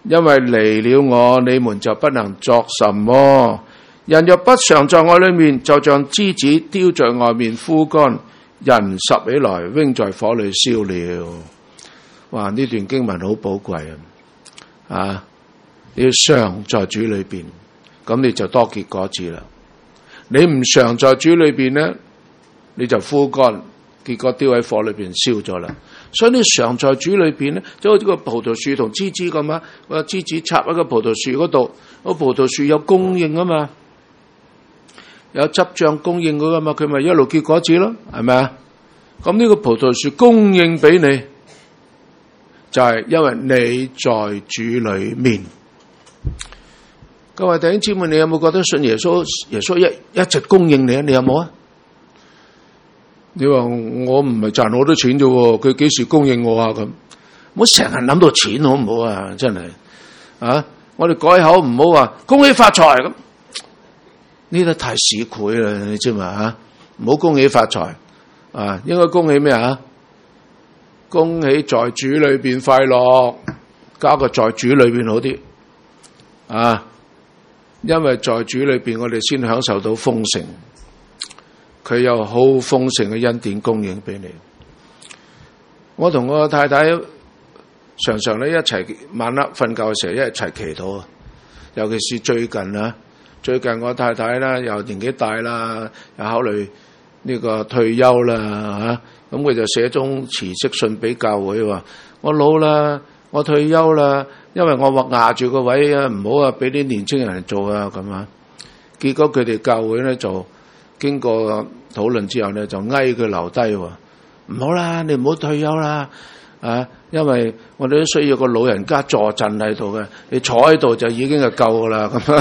因為離了我，你們就不能作什麼。人若不常在我裏面，就像枝子丟在外面枯乾，人拾起來扔在火裏燒了。哇！呢段經文好寶貴啊！你要常在主裏邊，咁你就多結果子啦。你唔常在主裏邊呢，你就枯乾，結果丟喺火裏邊燒咗啦。所以你常在主裏邊呢，就好似個葡萄樹同枝子咁啊。個枝子插喺個葡萄樹嗰度，個葡萄樹有供應啊嘛，有汁醬供應噶嘛，佢咪一路結果子咯，係咪啊？咁呢個葡萄樹供應俾你，就係因為你在主裏面。各位弟兄姊妹，你有冇覺得信耶穌？耶穌一直供應你啊？你有冇啊？你話我唔係賺好多錢啫，佢幾時供應我啊？咁唔好成日諗到錢好唔好啊？真係啊！我哋改口唔好話恭喜發財咁，呢啲太市儈啦，你知嘛吓？唔好恭喜發財啊！應該恭喜咩啊？恭喜在主裏邊快樂，加個在主裏邊好啲啊！因為在主裏邊，我哋先享受到豐盛，佢有好豐盛嘅恩典供應俾你。我同我太太常常咧一齊晚黑瞓覺嘅時候一齊祈禱啊，尤其是最近啊，最近我太太啦又年紀大啦，又考慮呢個退休啦嚇，咁佢就寫宗辭職信俾教會話：我老啦，我退休啦。因為我話壓住個位啊，唔好啊，俾啲年青人嚟做啊咁啊。結果佢哋教會咧就經過討論之後咧，就嗌佢留低喎。唔好啦，你唔好退休啦，啊，因為我哋都需要個老人家坐鎮喺度嘅，你坐喺度就已經係夠噶啦咁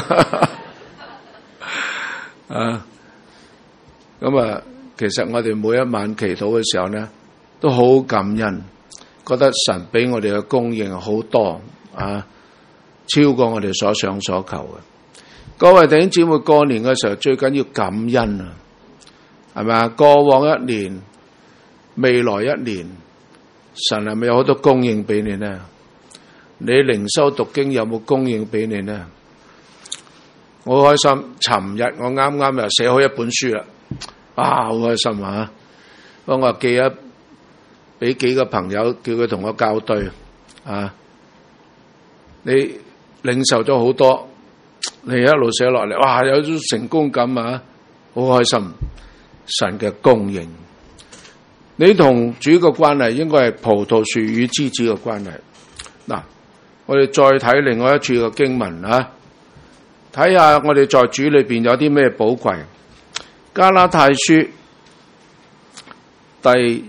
啊。咁啊，其實我哋每一晚祈禱嘅時候咧，都好感恩，覺得神俾我哋嘅供應好多。啊，超過我哋所想所求嘅。各位弟兄姊妹，過年嘅時候最緊要感恩啊，係咪啊？過往一年、未來一年，神係咪有好多供應俾你呢？你靈修讀經有冇供應俾你呢？我好開心，尋日我啱啱又寫好一本書啦，啊，好開心啊！幫我俾幾個朋友叫佢同我校對啊。你領受咗好多，你一路寫落嚟，哇，有種成功感啊，好開心。神嘅供應，你同主嘅關係應該係葡萄樹與枝子嘅關係。嗱，我哋再睇另外一處嘅經文啊，睇下我哋在主裏邊有啲咩寶貴。加拉太書第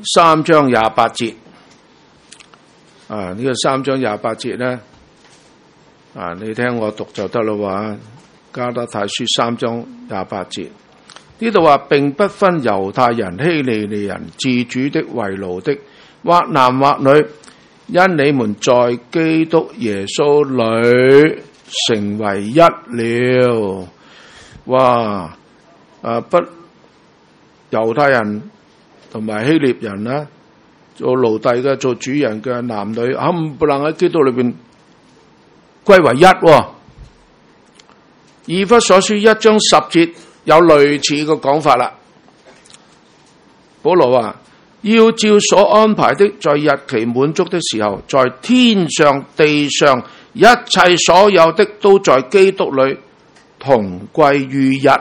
3章28節啊，呢個3章28節咧。啊！你聽我讀就得啦喎，加拉太書3章28節，呢度話並不分猶太人、希利尼人、自主的、為奴的，或男或女，因你們在基督耶穌裏成為一了。哇！不猶太人同埋希臘人啦，做奴隸嘅、做主人嘅男女，冚唪唥喺基督裏邊歸為一。以弗所書1章10節有類似嘅講法啦。保羅話：要照所安排的，在日期滿足的時候，在天上地上一切所有的，都在基督裏同歸於一。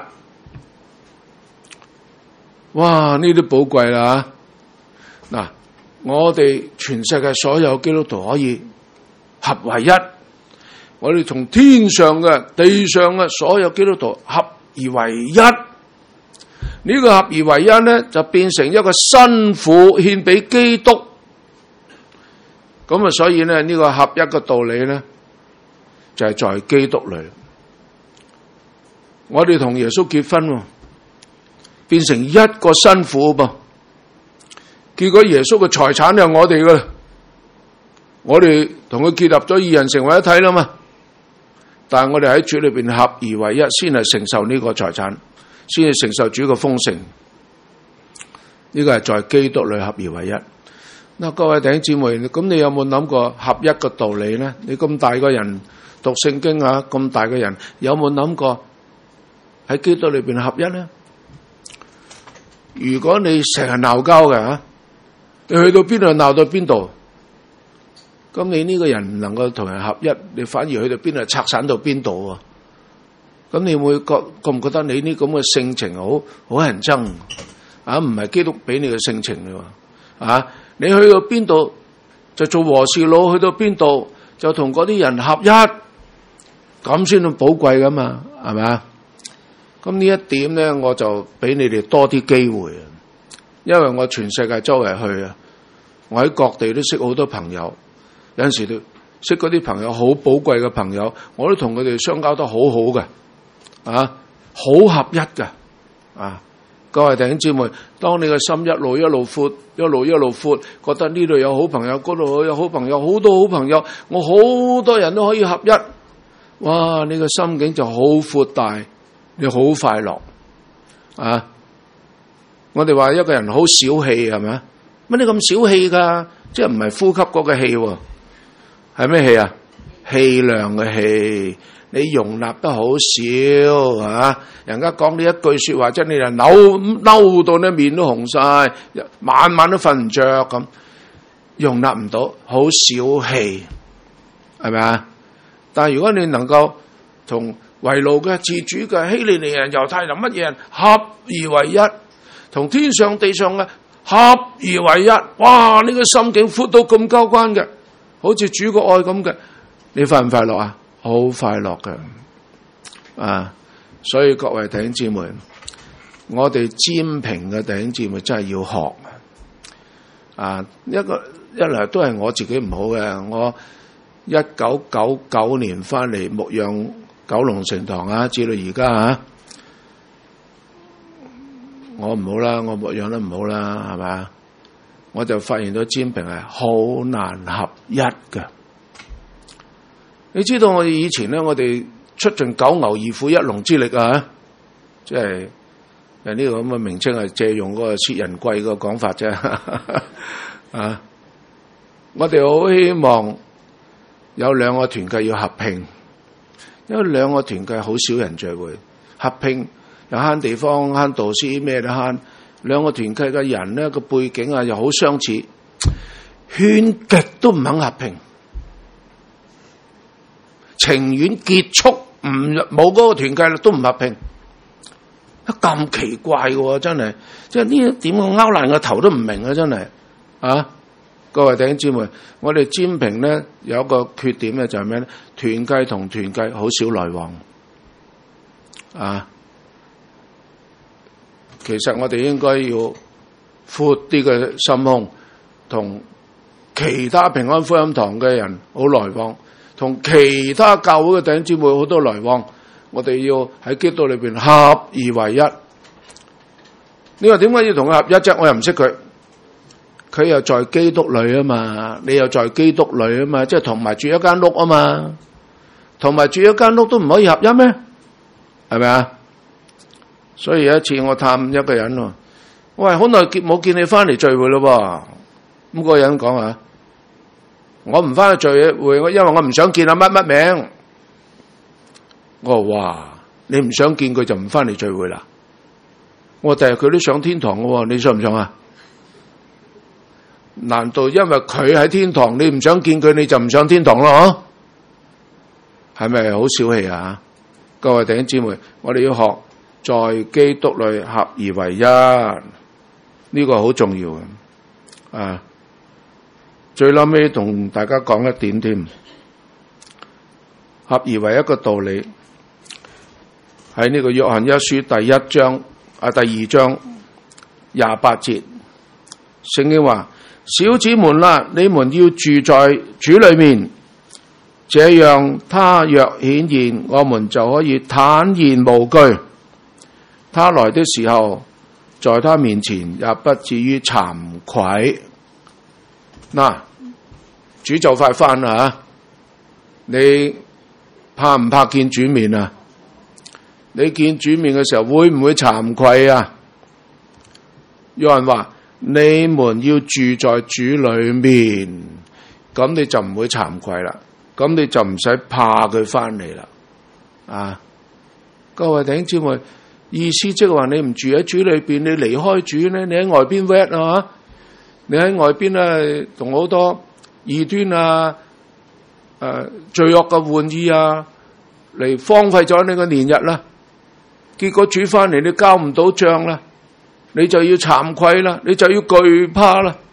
哇！呢啲寶貴啦。嗱，我哋全世界所有基督徒可以合為一。我哋從天上嘅、地上嘅所有基督徒合而為一，呢個合而為一呢，就變成一個新婦獻俾基督。咁啊，所以呢，呢個合一嘅道理呢，就係在基督裏。我哋同耶穌結婚，變成一個新婦噃。結果耶穌嘅財產就係我哋噶啦，我哋同佢結合咗二人成為一體啦嘛。但係我哋喺主裏邊合而為一，先係承受呢個財產，先係承受主嘅豐盛。呢個係在基督裏合而為一。 嗱，各位弟兄姊妹，咁你有冇諗過合一嘅道理咧？你咁大個人讀聖經啊，咁大個人有冇諗過喺基督裏邊合一咧？如果你成日鬧交嘅吓，你去到邊度鬧到邊度，咁你呢個人唔能夠同人合一，你反而去到邊度拆散到邊度啊？咁你會覺唔覺得你呢咁嘅性情好乞人憎啊？唔係基督俾你嘅性情嘅啊！你去到邊度就做和事佬，去到邊度就同嗰啲人合一，咁先係寶貴噶嘛，係咪啊？咁呢一點咧，我就俾你哋多啲機會，因為我全世界周圍去啊，我喺各地都識好多朋友，有陣時都識嗰啲朋友好寶貴嘅朋友，我都同佢哋相交得好好嘅，啊，好合一嘅，啊，各位弟兄姊妹，當你嘅心一路闊，一路闊，覺得呢度有好朋友，嗰度有好朋友，好多好朋友，我好多人都可以合一，哇！你個心境就好闊大。你好快樂啊！我哋話一個人好小氣係咪？乜你咁小氣噶？即係唔係呼吸嗰個氣喎？係咩氣啊？氣量嘅氣，你容納得好少啊！人家講呢一句說話，真係你就嬲到呢面都紅晒，晚晚都瞓唔着咁，容納唔到，好小氣，係咪啊？但係如果你能夠同為奴嘅、自主嘅、希利尼人、猶太人乜嘢人合而為一，同天上地上嘅合而為一，哇！呢個心境闊到咁交關嘅，好似主個愛咁嘅，你快唔快樂啊？好快樂嘅啊！所以各位弟兄姊妹，我哋尖平嘅弟兄姊妹真係要學啊！一來都係我自己唔好嘅，我1999年翻嚟牧養九龍城堂啊，至到而家啊，我唔好啦，我牧養得唔好啦，係咪？我就發現到尖平係好難合一嘅。你知道我哋以前咧，我哋出盡九牛二虎一龍之力啊，即係呢個咁嘅名稱係借用嗰個薛仁貴個講法啫。啊，我哋好希望有兩個團契要合併。因為兩個團契好少人聚會，合併又慳地方慳導師咩都慳。兩個團契嘅人咧，個背景啊又好相似，勸極都唔肯合併，情願結束冇嗰個團契啦，都唔合併。咁奇怪嘅真係，即係呢一點我拗爛個頭都唔明啊！真係啊！各位弟兄姊妹，我哋尖平咧有一個缺點咧，就係咩咧？團契同團契好少來往啊！其實我哋應該要闊啲嘅心胸，同其他平安福音堂嘅人好來往，同其他教會嘅弟兄姊妹好多來往。我哋要喺基督裏邊合而為一。你話點解要同佢合一啫？我又唔識佢。佢又在基督裏啊嘛，你又在基督裏啊嘛，即係同埋住一間屋啊嘛，同埋住一間屋都唔可以合一咩？係咪啊？所以有一次我探一個人喎，喂，好耐冇見你翻嚟聚會咯噃，咁嗰個人講啊，我唔翻去聚會，因為我唔想見阿乜乜名。我話哇，你唔想見佢就唔翻嚟聚會啦？我第日佢都上天堂嘅喎，你想唔想啊？難道因為佢喺天堂，你唔想見佢，你就唔上天堂咯？係咪好小氣啊？各位弟兄姊妹，我哋要學在基督裏合而為一，呢個好重要嘅。啊，最後尾同大家講一點添，合而為一個道理喺呢個約翰一書第二章28節，聖經話：小子們啦，你們要住在主裏面，這樣他若顯現，我們就可以坦然無懼。他來的時候，在他面前也不至於慚愧。嗱，主就快返啦，你怕唔怕見主面啊？你見主面嘅時候會唔會慚愧啊？有人話你們要住在主裏面，咁你就唔會慚愧啦，咁你就唔使怕佢翻嚟啦。啊，各位弟兄姊妹，意思即係話你唔住喺主裏邊，你離開主咧，你喺外邊 wet 啊，你喺外邊咧同好多異端啊、罪惡嘅玩意啊嚟荒廢咗你個年日啦，結果主翻嚟你交唔到賬啦，你就要慚愧啦，你就要懼怕啦。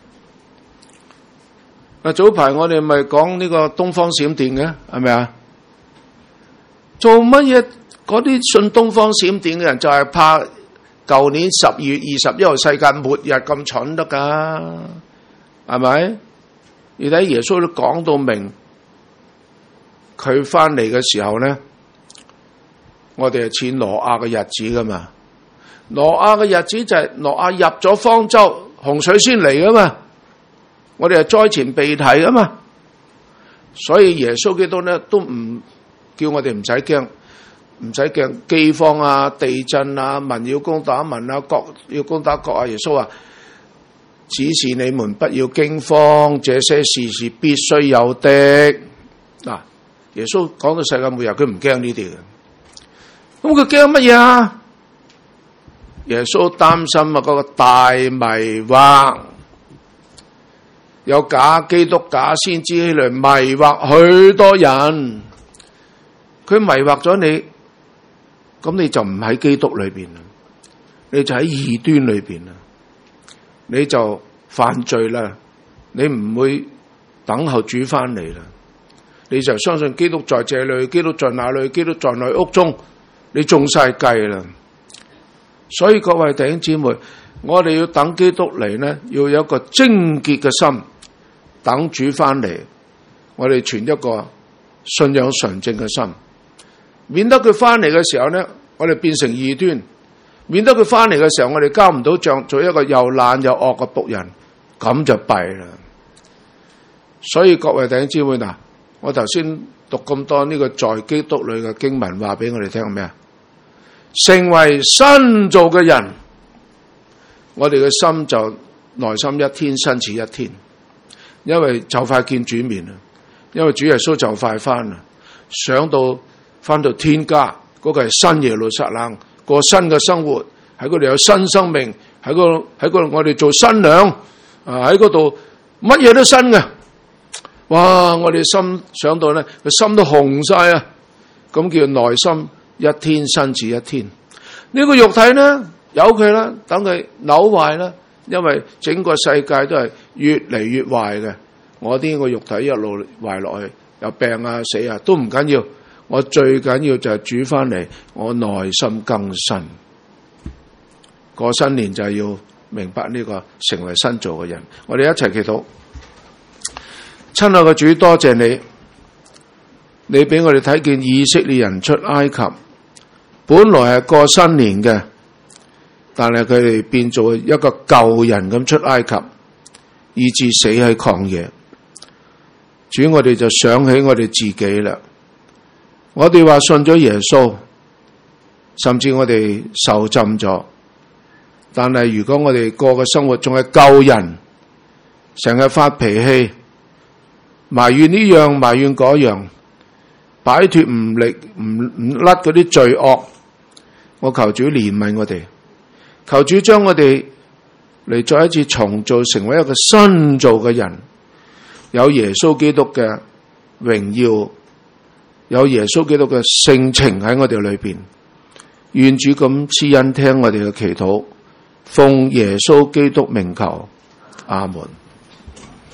早排我哋咪講呢個東方閃電嘅，係咪啊？做乜嘢？嗰啲信東方閃電嘅人就係怕舊年12月21號世界末日咁蠢得噶，係咪？你睇耶穌都講到明，佢翻嚟嘅時候咧，我哋係似挪亞嘅日子噶嘛。挪亞嘅日子就係挪亞入咗方舟，洪水先嚟噶嘛。我哋係災前被提噶嘛，所以耶穌基督咧都唔叫我哋唔使驚。唔使驚饑荒啊、地震啊、民要攻打民啊、國要攻打國啊。耶穌話：只是你們不要驚慌，這些事是必須有的。嗱，耶穌講到世界末日，佢唔驚呢啲嘅。咁佢驚乜嘢啊？耶穌擔心啊，嗰個大迷惑，有假基督、假先知起來迷惑許多人。佢迷惑咗你。咁你就唔喺基督裏邊啦，你就喺異端裏邊啦，你就犯罪啦，你唔會等候主翻嚟啦，你就相信基督在這裏，基督在那裏，基督在那屋中，你中晒計啦。所以各位弟兄姊妹，我哋要等基督嚟呢，要有一個貞潔嘅心，等主翻嚟，我哋存一個信仰純正嘅心。免得佢翻嚟嘅時候呢，我哋變成異端；免得佢翻嚟嘅時候，我哋交唔到賬，做一個又懶又惡嘅僕人，咁就弊啦。所以各位弟兄姊妹嗱，我頭先讀咁多呢個在基督裏嘅經文，話俾我哋聽咩啊？成為新造嘅人，我哋嘅心就內心一天新似一天，因為就快見主面啦，因為主耶穌就快翻啦，想到翻到天家，嗰個係新耶路撒冷，過新嘅生活，喺嗰度有新生命，喺嗰度我哋做新娘，喺嗰度乜嘢都新嘅。哇！我哋心想到咧，個心都紅晒啊！咁叫內心一天新似一天。呢個肉體咧，由佢啦，等佢扭壞啦，因為整個世界都係越嚟越壞嘅。我啲個肉體一路壞落去，有病啊、死啊，都唔緊要。我最緊要就係主翻嚟，我內心更新。過新年就係要明白呢個成為新造嘅人。我哋一齊祈禱。親愛嘅主，多謝你，你俾我哋睇見以色列人出埃及，本來係過新年嘅，但係佢哋變做一個舊人咁出埃及，以致死喺曠野。主，我哋就想起我哋自己啦。我哋話信咗耶穌，甚至我哋受浸咗，但係如果我哋過嘅生活仲係舊人，成日發脾氣，埋怨呢樣埋怨嗰樣，擺脫唔甩嗰啲罪惡，我求主憐憫我哋，求主將我哋嚟再一次重造，成為一個新造嘅人，有耶穌基督嘅榮耀，有耶穌基督嘅性情喺我哋裏邊。願主咁施恩聽我哋嘅祈禱，奉耶穌基督名求，阿門。